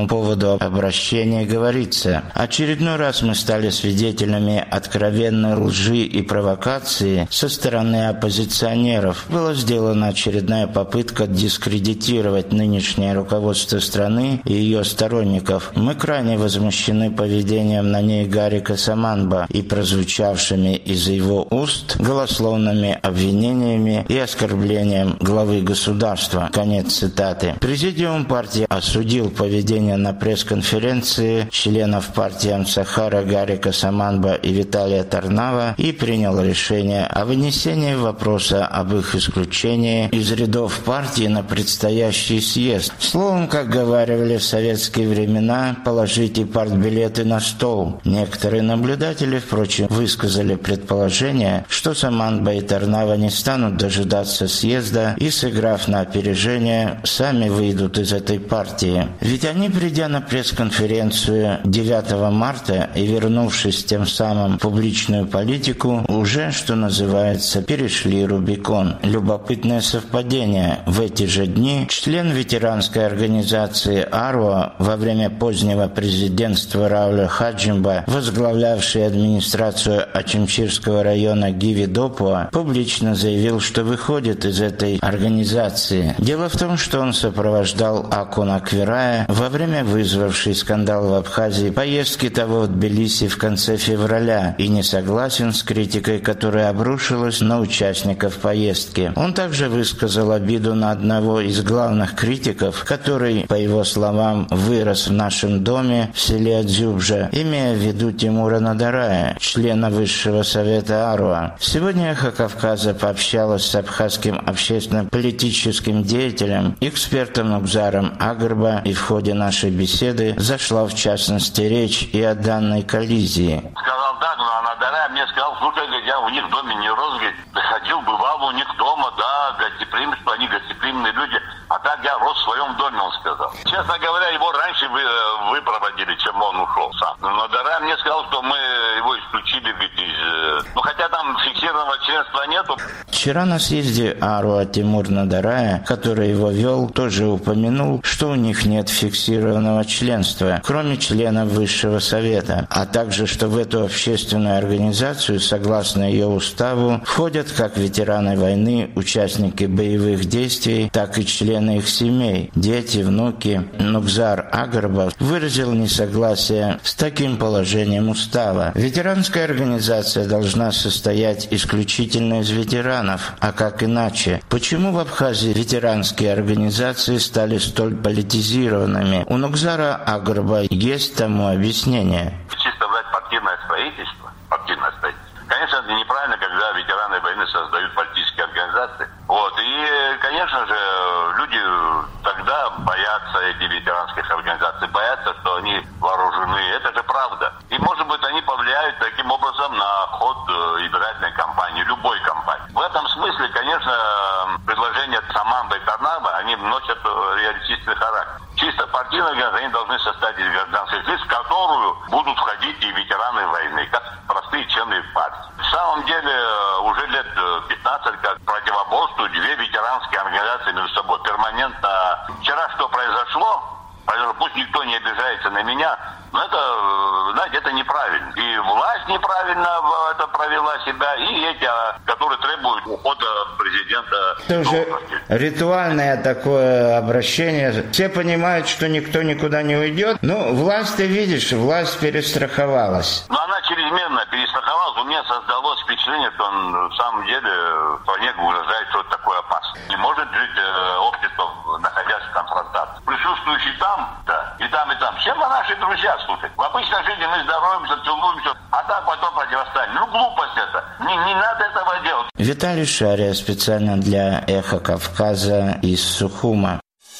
этому поводу обращения говорится: очередной раз мы стали свидетелями откровенной лжи и провокации со стороны оппозиционеров. Была сделана очередная попытка дискредитировать нынешнее руководство страны и ее сторонников. Мы крайне возмущены поведением на ней Гарика Саманба и прозвучавшими из его уст голословными обвинениями и оскорблением главы государства. Конец цитаты. Президиум партии осудил поведение на пресс-конференции членов партии Амсахара Гарика Саманба и Виталия Тарнава и принял решение о вынесении вопроса об их исключении из рядов партии на предстоящий съезд. Словом, как говаривали в советские времена, положите партбилеты на стол. Некоторые наблюдатели, впрочем, высказали предположение, что Саманба и Тарнава не станут дожидаться съезда и, сыграв на опережение, сами выйдут из этой партии. Ведь они, придя на пресс-конференцию девятого марта и вернувшись тем самым в публичную политику, уже, что называется, перешли Рубикон. Любопытное совпадение. В эти же дни член ветеранской организации «Арва» во время позднего президентства Рауля Хаджимба, возглавлявший администрацию Ачимчирского района Гиви Допуа, публично заявил, что выходит из этой организации. Дело в том, что он сопровождал Акуна Квирая во время вызвавшей скандал в Абхазии поездки того в Тбилиси в конце февраля и не согласен с критикой, которая обрушилась на участников поездки. Он также высказал обиду на одного из главных критиков, который, по его словам, вырос в нашем доме в селе Адзюбжа, имея в виду Тимура Надарая, члена Высшего совета Аруа. Сегодня «Эхо Кавказа» пообщалась с абхазским общественно-политическим деятелем, экспертом Нугзаром Агарба, и в ходе нашей беседы зашла в частности речь и о данной коллизии. Сказал так, но Надарая мне сказал: слушай, я у них в доме не рос, говорит, ходил, бывал у них дома, да, гостеприимство, они гостеприимные люди, а так я рос в своем доме, он сказал. Честно говоря, его раньше вы, выпроводили, чем он ушел сам. Но Надарая мне сказал, что мы его исключили, говорит, из... Ну, хотя там фиксированного членства нету. Вчера на съезде Аруа Тимур Надарая, который его вел, тоже упомянул, что у них нет фиксированного членства, кроме членов Высшего совета, а также, что в эту общественную организацию, согласно ее уставу, входят как ветераны войны, участники боевых действий, так и члены их семей, дети, внуки. Нугзар Агарба выразил несогласие с таким положением устава. Ветеранская организация должна состоять исключительно из ветеранов, а как иначе? Почему в Абхазии ветеранские организации стали столь политизированными? У Нугзара Агарба есть тому объяснение. Чисто брать партийное строительство, партийное строительство. Конечно, это неправильно, когда ветераны войны создают политические организации. Вот. И, конечно же, люди тогда боятся этих ветеранских организаций, боятся, что они вооружены. Это же правда. И, может быть, они повлияют таким образом на ход избирательной кампании, любой кампании. В этом смысле, конечно, предложения Саманба и Тарнава, они носят реалистичный характер. Чисто партийные организации, они должны состоять из гражданских лиц, в которую будут входить и ветераны войны, как простые члены партии. В самом деле, уже лет пятнадцать как противоборствуют две ветеранские организации между собой перманентно. Вчера что произошло, пусть никто не обижается на меня, но это, знаете, это неправильно. И власть неправильно это провела себя, и эти, которые требуют ухода президента. Это уже ритуальное такое обращение. Все понимают, что никто никуда не уйдет. Ну, власть, ты видишь, власть перестраховалась. Но она чрезмерно перестраховалась. У меня создалось впечатление, что он в самом деле стране угрожает что-то такое опасное. Не может жить э, общество, находясь в конфронтации. Присутствующие там, да, и там, и там. Все мы наши друзья, слушай. В обычной жизни мы здороваемся, целуемся, а так потом противостояние. Ну, глупость это. Не, не надо этого делать. Виталий Шария специально для «Эхо Кавказа» из Сухума.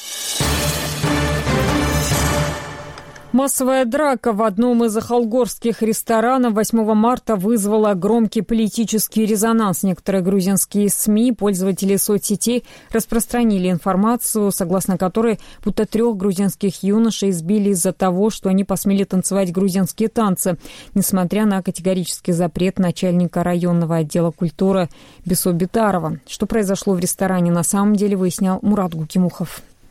Массовая драка в одном из ахалгорских ресторанов восьмого марта вызвала громкий политический резонанс. Некоторые грузинские СМИ, пользователи соцсетей, распространили информацию, согласно которой будто трех грузинских юношей избили из-за того, что они посмели танцевать грузинские танцы, несмотря на категорический запрет начальника районного отдела культуры Бесо Битарова. Что произошло в ресторане на самом деле, выяснял Мурат Гукимухов.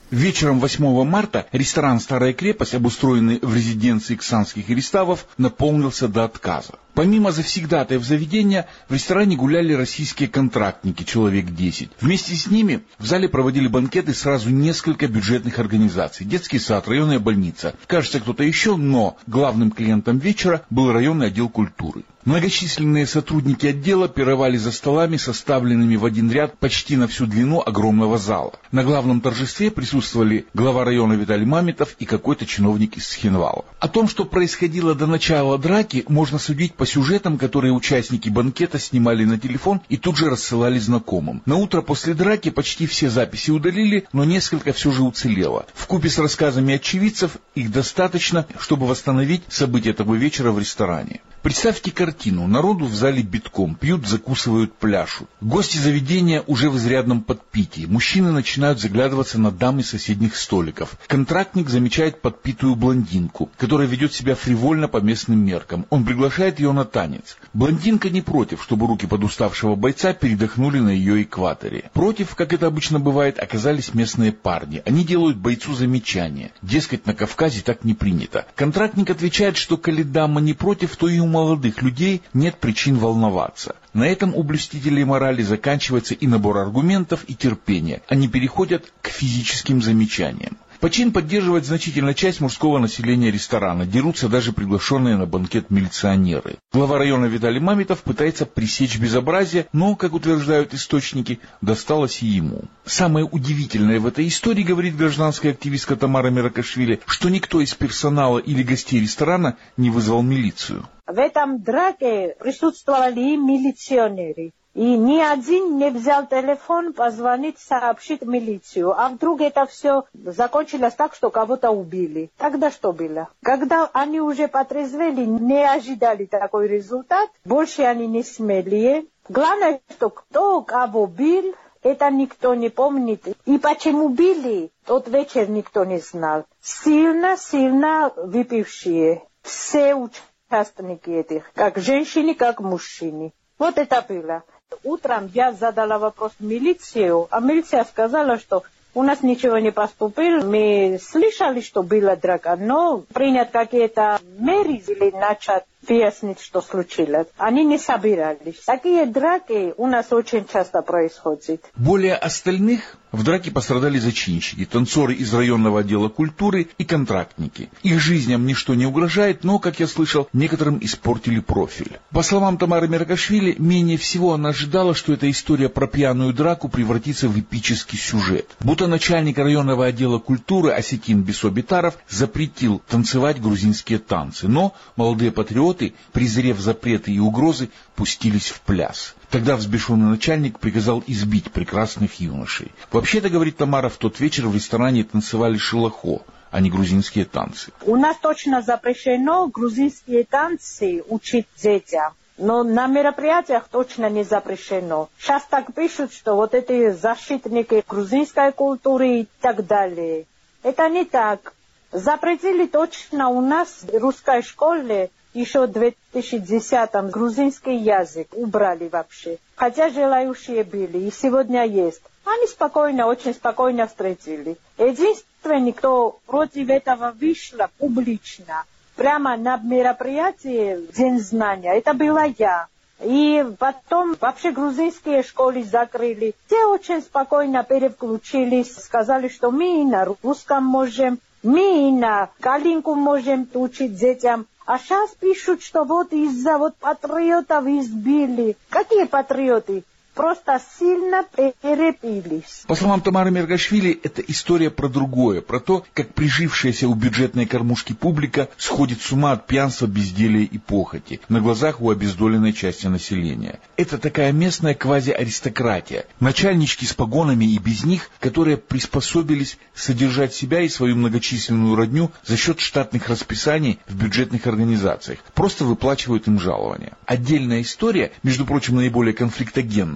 Вечером восьмого марта ресторан «Старая крепость», обустроенный в резиденции ксанских ириставов, наполнился до отказа. Помимо завсегдатаев заведения, в ресторане гуляли российские контрактники, человек десять. Вместе с ними в зале проводили банкеты сразу несколько бюджетных организаций. Детский сад, районная больница. Кажется, кто-то еще, но главным клиентом вечера был районный отдел культуры. Многочисленные сотрудники отдела пировали за столами, составленными в один ряд почти на всю длину огромного зала. На главном торжестве присутствовали глава района Виталий Мамитов и какой-то чиновник из Схинвала. О том, что происходило до начала драки, можно судить по сюжетам, которые участники банкета снимали на телефон и тут же рассылали знакомым. На утро после драки почти все записи удалили, но несколько все же уцелело. Вкупе с рассказами очевидцев их достаточно, чтобы восстановить события того вечера в ресторане. Представьте картину. Народу в зале битком. Пьют, закусывают, пляшут. Гости заведения уже в изрядном подпитии. Мужчины начинают заглядываться на дамы соседних столиков. Контрактник замечает подпитую блондинку, которая ведет себя фривольно по местным меркам. Он приглашает ее на танец. Блондинка не против, чтобы руки подуставшего бойца передохнули на ее экваторе. Против, как это обычно бывает, оказались местные парни. Они делают бойцу замечания. Дескать, на Кавказе так не принято. Контрактник отвечает, что коли дама не против, то и у молодых людей нет причин волноваться. На этом у блюстителей морали заканчивается и набор аргументов, и терпение. Они переходят к физическим замечаниям. Почин поддерживает значительная часть мужского населения ресторана. Дерутся даже приглашенные на банкет милиционеры. Глава района Виталий Мамитов пытается пресечь безобразие, но, как утверждают источники, досталось и ему. Самое удивительное в этой истории, говорит гражданская активистка Тамара Меракашвили, что никто из персонала или гостей ресторана не вызвал милицию. В этом драке присутствовали милиционеры. И ни один не взял телефон, позвонить, сообщить милицию. А вдруг это все закончилось так, что кого-то убили. Тогда что было? Когда они уже потрезвели, не ожидали такой результат. Больше они не смели. Главное, что кто кого бил, это никто не помнит. И почему били, тот вечер никто не знал. Сильно-сильно выпившие. Все участники этих. Как женщины, как мужчины. Вот это было. Утром я задала вопрос в милицию, а милиция сказала, что у нас ничего не поступило. Мы слышали, что была драка, но принять какие-то меры или начать выяснить, что случилось. Они не собирались. Такие драки у нас очень часто происходят. Более остальных в драке пострадали зачинщики, танцоры из районного отдела культуры и контрактники. Их жизням ничто не угрожает, но, как я слышал, некоторым испортили профиль. По словам Тамары Меракашвили, менее всего она ожидала, что эта история про пьяную драку превратится в эпический сюжет. Будто начальник районного отдела культуры Осетин Бисобитаров запретил танцевать грузинские танцы, но молодые патриоты, презрев запреты и угрозы, пустились в пляс. Тогда взбешенный начальник приказал избить прекрасных юношей. Вообще-то, говорит Тамара, в тот вечер в ресторане танцевали шелохо, а не грузинские танцы. У нас точно запрещено грузинские танцы учить детям. Но на мероприятиях точно не запрещено. Сейчас так пишут, что вот эти защитники грузинской культуры и так далее. Это не так. Запретили точно у нас в русской школе еще в две тысячи десятом грузинский язык убрали вообще. Хотя желающие были, и сегодня есть. Они спокойно, очень спокойно встретили. Единственный, кто против этого вышел публично, прямо на мероприятии День знания, это была я. И потом вообще грузинские школы закрыли. Те очень спокойно переключились, сказали, что мы и на русском можем, мы и на калинку можем учить детям. А сейчас пишут, что вот из-за вот патриотов избили. Какие патриоты? Просто сильно перепились. По словам Тамары Меракашвили, это история про другое, про то, как прижившаяся у бюджетной кормушки публика сходит с ума от пьянства, безделия и похоти на глазах у обездоленной части населения. Это такая местная квазиаристократия, начальнички с погонами и без них, которые приспособились содержать себя и свою многочисленную родню за счет штатных расписаний в бюджетных организациях, просто выплачивают им жалования. Отдельная история, между прочим, наиболее конфликтогенная,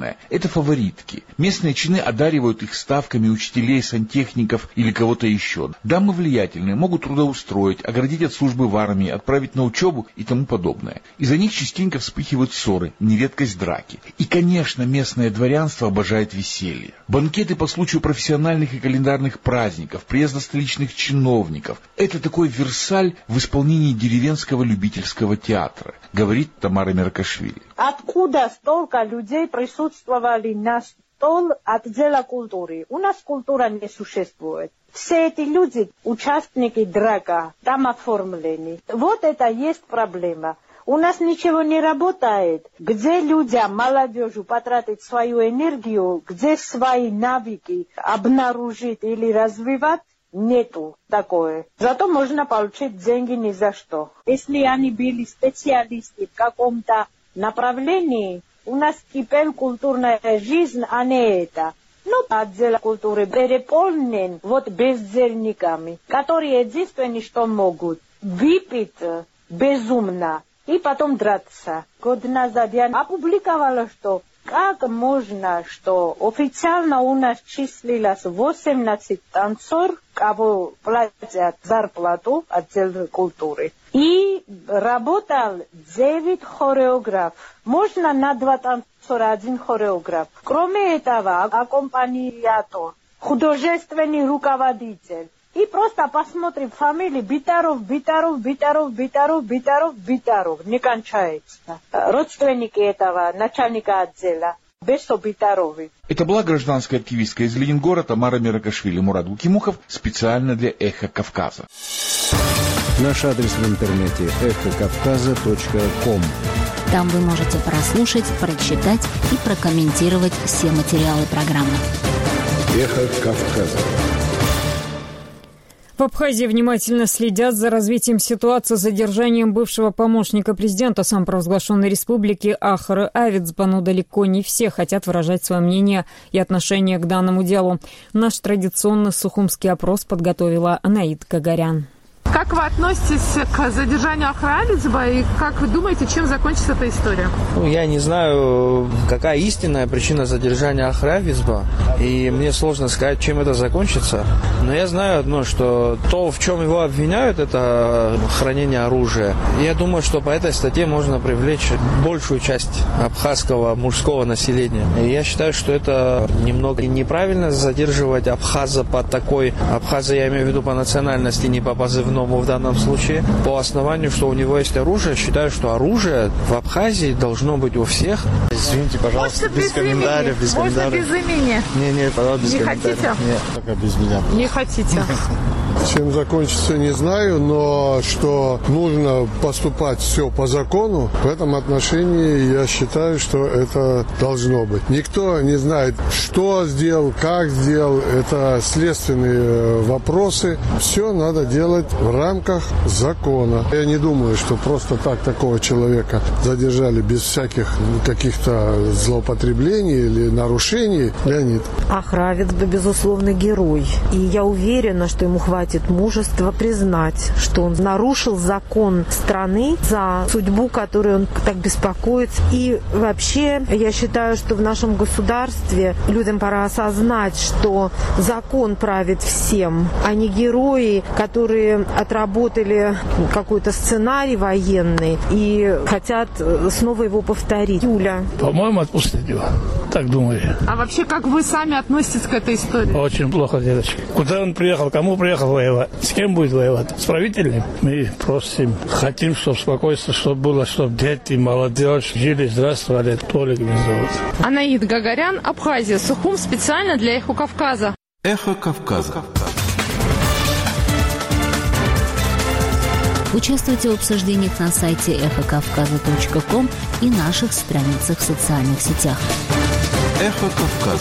главное – это фаворитки. Местные чины одаривают их ставками учителей, сантехников или кого-то еще. Дамы влиятельные могут трудоустроить, оградить от службы в армии, отправить на учебу и тому подобное. Из-за них частенько вспыхивают ссоры, нередкость драки. И, конечно, местное дворянство обожает веселье. Банкеты по случаю профессиональных и календарных праздников, приезда столичных чиновников – это такой Версаль в исполнении деревенского любительского театра, говорит Тамара Меркашвили. Откуда столько людей присутствовали на стол отдела культуры? У нас культура не существует. Все эти люди – участники драка, там оформлены. Вот это есть проблема. У нас ничего не работает. Где людям, молодежи потратить свою энергию, где свои навыки обнаружить или развивать, нету такое. Зато можно получить деньги ни за что. Если они были специалисты в каком-то направлении, у нас теперь культурная жизнь, а не это. Ну, отдел культуры переполнен вот бездельниками, которые единственное, что могут, выпить безумно и потом драться. Год назад я опубликовала, что как можно, что официально у нас числилось восемнадцать танцоров, кого платят зарплату отдел культуры. И работал девять хореографов. Можно на два танцора один хореограф. Кроме этого, аккомпаниатор, художественный руководитель. И просто посмотрим фамилии Битаров, Битаров, Битаров, Битаров, Битаров, Битаров. Не кончается. Родственники этого начальника отдела. Бесо Битаровы. Это была гражданская активистка из Ленинграда Тамара Меркашвили. Мурат Гукимухов специально для «Эхо Кавказа». Наш адрес в интернете эхо кавказа точка ком. Там вы можете прослушать, прочитать и прокомментировать все материалы программы. «Эхо Кавказа». В Абхазии внимательно следят за развитием ситуации с задержанием бывшего помощника президента самопровозглашенной республики Ахары Авицбану. Далеко не все хотят выражать свое мнение и отношение к данному делу. Наш традиционный сухумский опрос подготовила Анаид Гагарян. Как вы относитесь к задержанию Ахара Авицба и как вы думаете, чем закончится эта история? Ну, я не знаю, какая истинная причина задержания Ахара Авицба, и мне сложно сказать, чем это закончится. Но я знаю одно, что то, в чем его обвиняют, это хранение оружия. И я думаю, что по этой статье можно привлечь большую часть абхазского мужского населения. И я считаю, что это немного неправильно задерживать абхаза по такой... Абхаза я имею в виду по национальности, не по позывному в данном случае, по основанию, что у него есть оружие. Считаю, что оружие в Абхазии должно быть у всех. Извините, пожалуйста, Можете без, без комментариев. Без Можно комментариев. без имени? Не, не, пожалуйста, без не комментариев. Хотите? Нет, пока без меня. Не хотите. Чем закончится, не знаю, но что нужно поступать все по закону, в этом отношении я считаю, что это должно быть. Никто не знает, что сделал, как сделал. Это следственные вопросы. Все надо делать в рамках закона. Я не думаю, что просто так такого человека задержали без всяких каких-то злоупотреблений или нарушений. Леонид. Ахара Авицба, безусловно, герой. И я уверена, что ему хватит мужества признать, что он нарушил закон страны за судьбу, которой он так беспокоится. И вообще, я считаю, что в нашем государстве людям пора осознать, что закон правит всем, а не герои, которые отработали какой-то сценарий военный и хотят снова его повторить. Юля. По-моему, отпустить его. Так думаю. А вообще, как вы сами относитесь к этой истории? Очень плохо, деточка. Куда он приехал? Кому приехал воевать? С кем будет воевать? С правителем? Мы просим, хотим, чтобы спокойствие, чтобы было, чтобы дети, молодежь жили, здравствовали. Толик меня зовут. Анаид Гагарян, Абхазия, Сухум, специально для «Эхо Кавказа». «Эхо Кавказа». Участвуйте в обсуждениях на сайте эхо кавказа точка ком и наших страницах в социальных сетях. «Эхо Кавказа».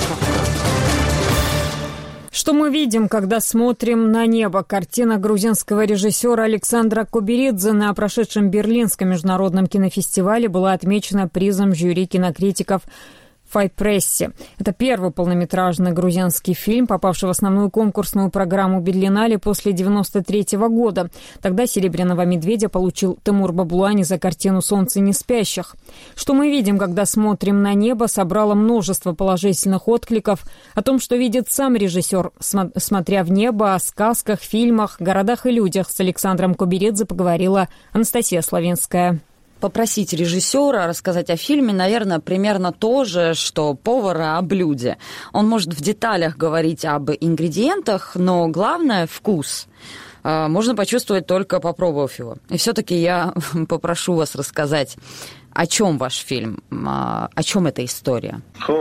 Что мы видим, когда смотрим на небо? Картина грузинского режиссера Александра Коберидзе на прошедшем Берлинском международном кинофестивале была отмечена призом жюри кинокритиков «Фай Пресси». Это первый полнометражный грузинский фильм, попавший в основную конкурсную программу Бидлинале после девяносто третьего года. Тогда «Серебряного медведя» получил Тимур Баблуани за картину «Солнце не спящих». Что мы видим, когда смотрим на небо, собрало множество положительных откликов о том, что видит сам режиссер, смотря в небо, о сказках, фильмах, городах и людях. С Александром Куберидзе поговорила Анастасия Славинская. Попросить режиссера рассказать о фильме, наверное, примерно то же, что повара о блюде. Он может в деталях говорить об ингредиентах, но главное – вкус. Можно почувствовать, только попробовав его. И все-таки я попрошу вас рассказать, о чем ваш фильм, о чем эта история.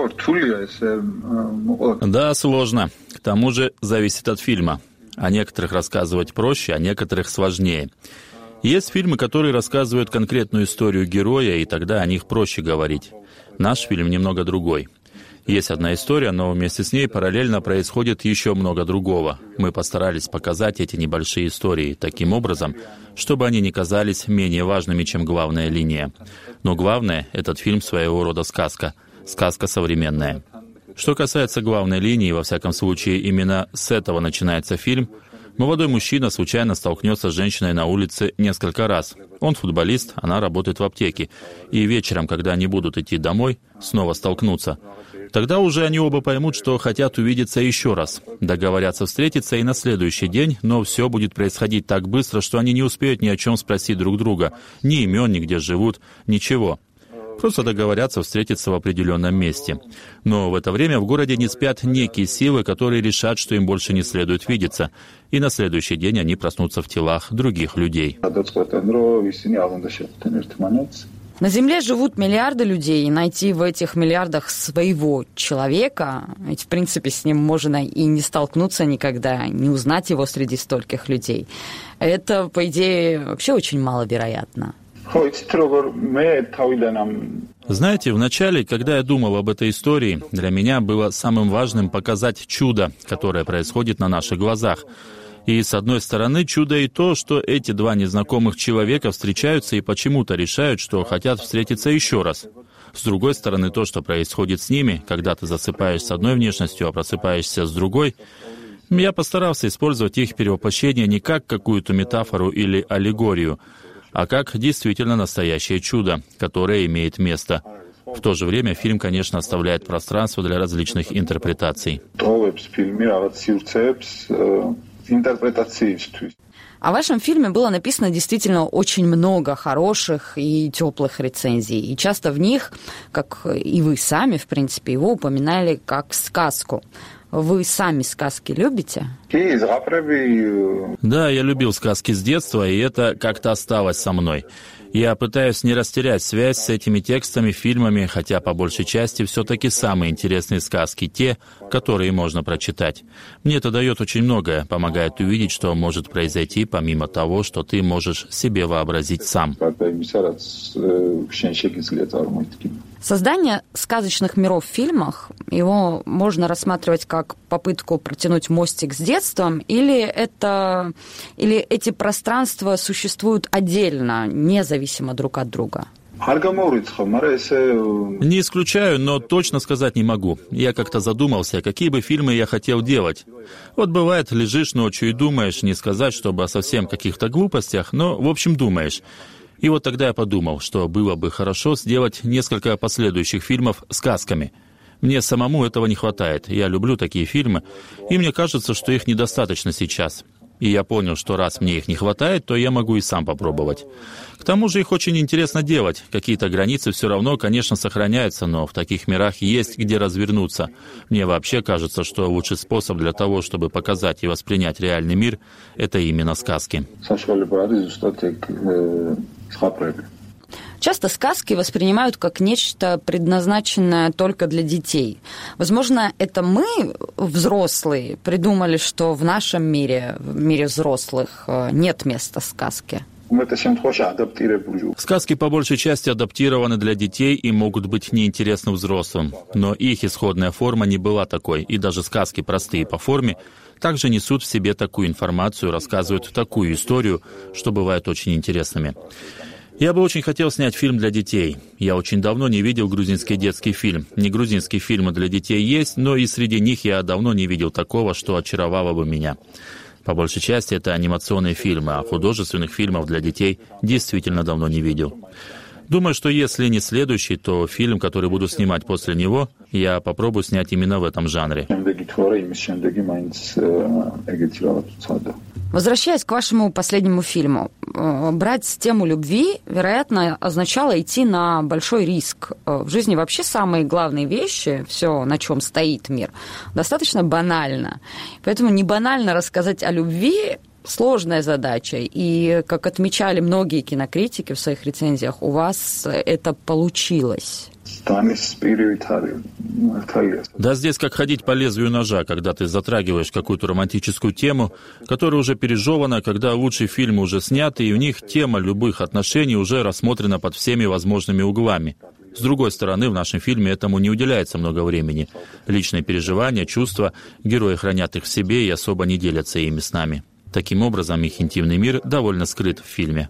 Да, сложно. К тому же зависит от фильма. О некоторых рассказывать проще, о некоторых сложнее. Есть фильмы, которые рассказывают конкретную историю героя, и тогда о них проще говорить. Наш фильм немного другой. Есть одна история, но вместе с ней параллельно происходит еще много другого. Мы постарались показать эти небольшие истории таким образом, чтобы они не казались менее важными, чем главная линия. Но главное, этот фильм своего рода сказка. Сказка современная. Что касается главной линии, во всяком случае, именно с этого начинается фильм. Молодой мужчина случайно столкнется с женщиной на улице несколько раз. Он футболист, она работает в аптеке. И вечером, когда они будут идти домой, снова столкнутся. Тогда уже они оба поймут, что хотят увидеться еще раз. Договорятся встретиться и на следующий день, но все будет происходить так быстро, что они не успеют ни о чем спросить друг друга. Ни имен, ни где живут, ничего. Просто договорятся встретиться в определенном месте. Но в это время в городе не спят некие силы, которые решат, что им больше не следует видеться. И на следующий день они проснутся в телах других людей. На Земле живут миллиарды людей, и найти в этих миллиардах своего человека, ведь в принципе с ним можно и не столкнуться никогда, не узнать его среди стольких людей. Это, по идее, вообще очень маловероятно. Знаете, вначале, когда я думал об этой истории, для меня было самым важным показать чудо, которое происходит на наших глазах. И, с одной стороны, чудо и то, что эти два незнакомых человека встречаются и почему-то решают, что хотят встретиться еще раз. С другой стороны, то, что происходит с ними, когда ты засыпаешь с одной внешностью, а просыпаешься с другой. Я постарался использовать их перевоплощение не как какую-то метафору или аллегорию, а как действительно настоящее чудо, которое имеет место. В то же время фильм, конечно, оставляет пространство для различных интерпретаций. О вашем фильме было написано действительно очень много хороших и теплых рецензий. И часто в них, как и вы сами, в принципе, его упоминали как сказку. Вы сами сказки любите? Да, я любил сказки с детства, и это как-то осталось со мной. Я пытаюсь не растерять связь с этими текстами, фильмами, хотя по большей части все-таки самые интересные сказки те, которые можно прочитать. Мне это дает очень многое, помогает увидеть, что может произойти, помимо того, что ты можешь себе вообразить сам. Создание сказочных миров в фильмах, его можно рассматривать как попытку протянуть мостик с детством, или это, или эти пространства существуют отдельно, независимо друг от друга? Не исключаю, но точно сказать не могу. Я как-то задумался, какие бы фильмы я хотел делать. Вот бывает, лежишь ночью и думаешь, не сказать, чтобы о совсем каких-то глупостях, но, в общем, думаешь. И вот тогда я подумал, что было бы хорошо сделать несколько последующих фильмов сказками. Мне самому этого не хватает. Я люблю такие фильмы, и мне кажется, что их недостаточно сейчас. И я понял, что раз мне их не хватает, то я могу и сам попробовать. К тому же их очень интересно делать. Какие-то границы все равно, конечно, сохраняются, но в таких мирах есть где развернуться. Мне вообще кажется, что лучший способ для того, чтобы показать и воспринять реальный мир, это именно сказки. Часто сказки воспринимают как нечто, предназначенное только для детей. Возможно, это мы, взрослые, придумали, что в нашем мире, в мире взрослых, нет места сказке. Сказки по большей части адаптированы для детей и могут быть неинтересны взрослым. Но их исходная форма не была такой, и даже сказки простые по форме также несут в себе такую информацию, рассказывают такую историю, что бывает очень интересными. Я бы очень хотел снять фильм для детей. Я очень давно не видел грузинский детский фильм. Не грузинские фильмы для детей есть, но и среди них я давно не видел такого, что очаровало бы меня. По большей части это анимационные фильмы, а художественных фильмов для детей действительно давно не видел. Думаю, что если не следующий, то фильм, который буду снимать после него, я попробую снять именно в этом жанре. Возвращаясь к вашему последнему фильму, брать тему любви, вероятно, означало идти на большой риск. В жизни вообще самые главные вещи, все, на чем стоит мир, достаточно банально. Поэтому не банально рассказать о любви – сложная задача. И, как отмечали многие кинокритики в своих рецензиях, у вас это получилось. Да, здесь как ходить по лезвию ножа, когда ты затрагиваешь какую-то романтическую тему, которая уже пережевана, когда лучшие фильмы уже сняты, и в них тема любых отношений уже рассмотрена под всеми возможными углами. С другой стороны, в нашем фильме этому не уделяется много времени. Личные переживания, чувства, герои хранят их в себе и особо не делятся ими с нами. Таким образом, их интимный мир довольно скрыт в фильме.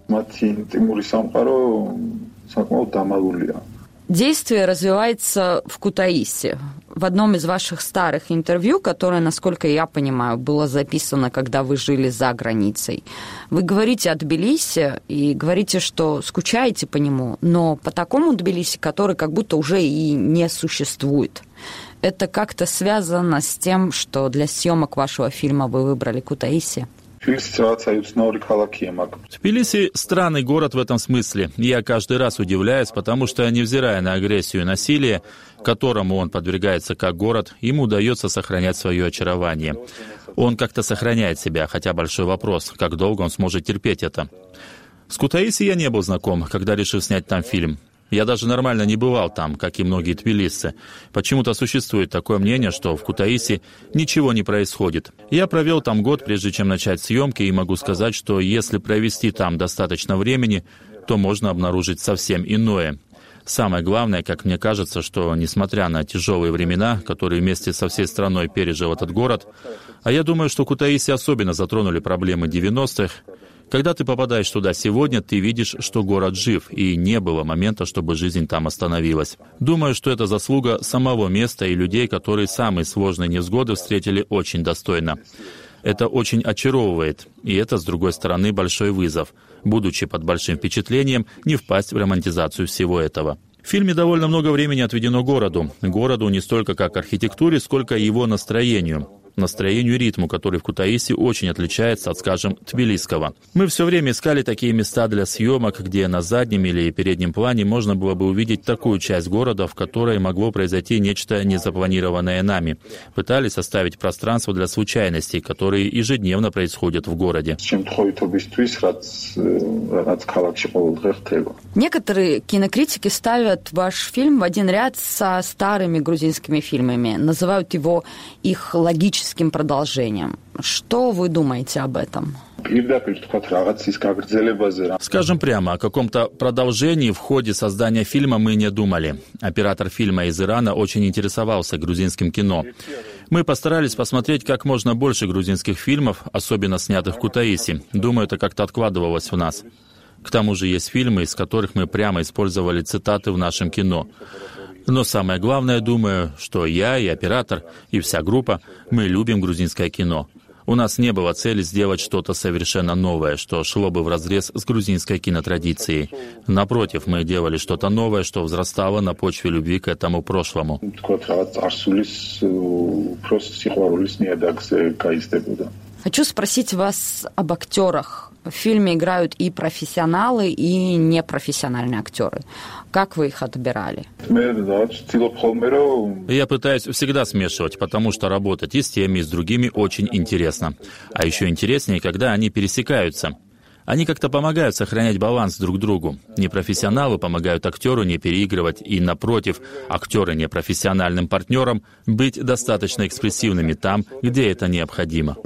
Действие развивается в Кутаиси. В одном из ваших старых интервью, которое, насколько я понимаю, было записано, когда вы жили за границей, вы говорите о Тбилиси и говорите, что скучаете по нему, но по такому Тбилиси, который как будто уже и не существует. Это как-то связано с тем, что для съемок вашего фильма вы выбрали Кутаиси? Тбилиси – странный город в этом смысле. Я каждый раз удивляюсь, потому что, невзирая на агрессию и насилие, которому он подвергается как город, ему удается сохранять свое очарование. Он как-то сохраняет себя, хотя большой вопрос, как долго он сможет терпеть это. С Кутаиси я не был знаком, когда решил снять там фильм. Я даже нормально не бывал там, как и многие тбилисцы. Почему-то существует такое мнение, что в Кутаиси ничего не происходит. Я провел там год, прежде чем начать съемки, и могу сказать, что если провести там достаточно времени, то можно обнаружить совсем иное. Самое главное, как мне кажется, что, несмотря на тяжелые времена, которые вместе со всей страной пережил этот город, а я думаю, что Кутаиси особенно затронули проблемы девяностых, когда ты попадаешь туда сегодня, ты видишь, что город жив, и не было момента, чтобы жизнь там остановилась. Думаю, что это заслуга самого места и людей, которые самые сложные невзгоды встретили очень достойно. Это очень очаровывает, и это, с другой стороны, большой вызов, будучи под большим впечатлением, не впасть в романтизацию всего этого. В фильме довольно много времени отведено городу. Городу не столько как архитектуре, сколько его настроению. Настроению и ритму, который в Кутаиси очень отличается от, скажем, тбилисского. Мы все время искали такие места для съемок, где на заднем или переднем плане можно было бы увидеть такую часть города, в которой могло произойти нечто незапланированное нами. Пытались оставить пространство для случайностей, которые ежедневно происходят в городе. Некоторые кинокритики ставят ваш фильм в один ряд со старыми грузинскими фильмами, называют его их логическим продолжением. Что вы думаете об этом? Скажем прямо, о каком-то продолжении в ходе создания фильма мы не думали. Оператор фильма из Ирана очень интересовался грузинским кино. Мы постарались посмотреть как можно больше грузинских фильмов, особенно снятых в Кутаиси. Думаю, это как-то откладывалось в нас. К тому же есть фильмы, из которых мы прямо использовали цитаты в нашем кино. Но самое главное, думаю, что я и оператор, и вся группа, мы любим грузинское кино. У нас не было цели сделать что-то совершенно новое, что шло бы вразрез с грузинской кинотрадицией. Напротив, мы делали что-то новое, что взрастало на почве любви к этому прошлому. Хочу спросить вас об актерах. В фильме играют и профессионалы, и непрофессиональные актеры. Как вы их отбирали? Я пытаюсь всегда смешивать, потому что работать и с теми, и с другими очень интересно. А еще интереснее, когда они пересекаются. Они как-то помогают сохранять баланс друг другу. Непрофессионалы помогают актеру не переигрывать, и, напротив, актеры непрофессиональным партнерам быть достаточно экспрессивными там, где это необходимо.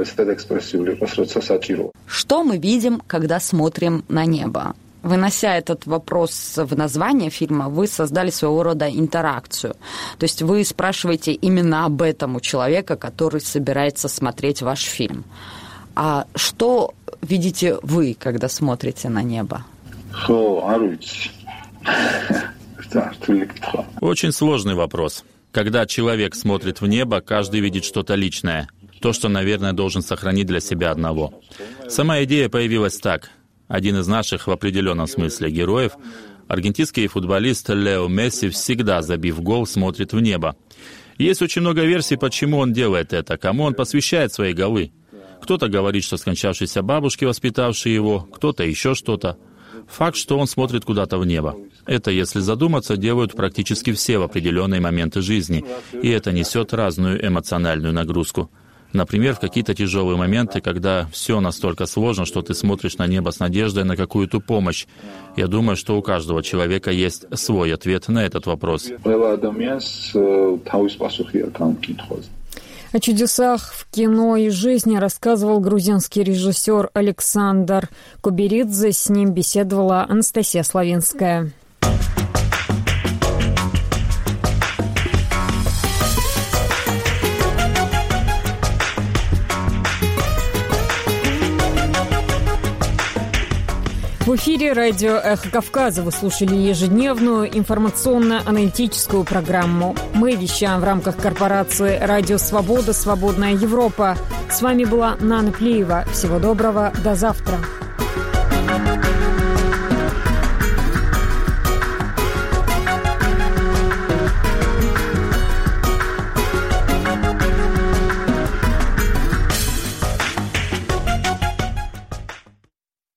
Что мы видим, когда смотрим на небо? Вынося этот вопрос в название фильма, вы создали своего рода интеракцию. То есть вы спрашиваете именно об этом у человека, который собирается смотреть ваш фильм. А что видите вы, когда смотрите на небо? Очень сложный вопрос. Когда человек смотрит в небо, каждый видит что-то личное. То, что, наверное, должен сохранить для себя одного. Сама идея появилась так. Один из наших, в определенном смысле, героев, аргентинский футболист Лео Месси, всегда, забив гол, смотрит в небо. Есть очень много версий, почему он делает это, кому он посвящает свои голы. Кто-то говорит, что скончавшейся бабушке, воспитавшей его, кто-то еще что-то. Факт, что он смотрит куда-то в небо. Это, если задуматься, делают практически все в определенные моменты жизни, и это несет разную эмоциональную нагрузку. Например, в какие-то тяжелые моменты, когда все настолько сложно, что ты смотришь на небо с надеждой на какую-то помощь. Я думаю, что у каждого человека есть свой ответ на этот вопрос. О чудесах в кино и жизни рассказывал грузинский режиссер Александр Куберидзе. С ним беседовала Анастасия Славинская. В эфире радио «Эхо Кавказа». Вы слушали ежедневную информационно-аналитическую программу. Мы вещаем в рамках корпорации «Радио Свобода. Свободная Европа». С вами была Нана Плиева. Всего доброго. До завтра.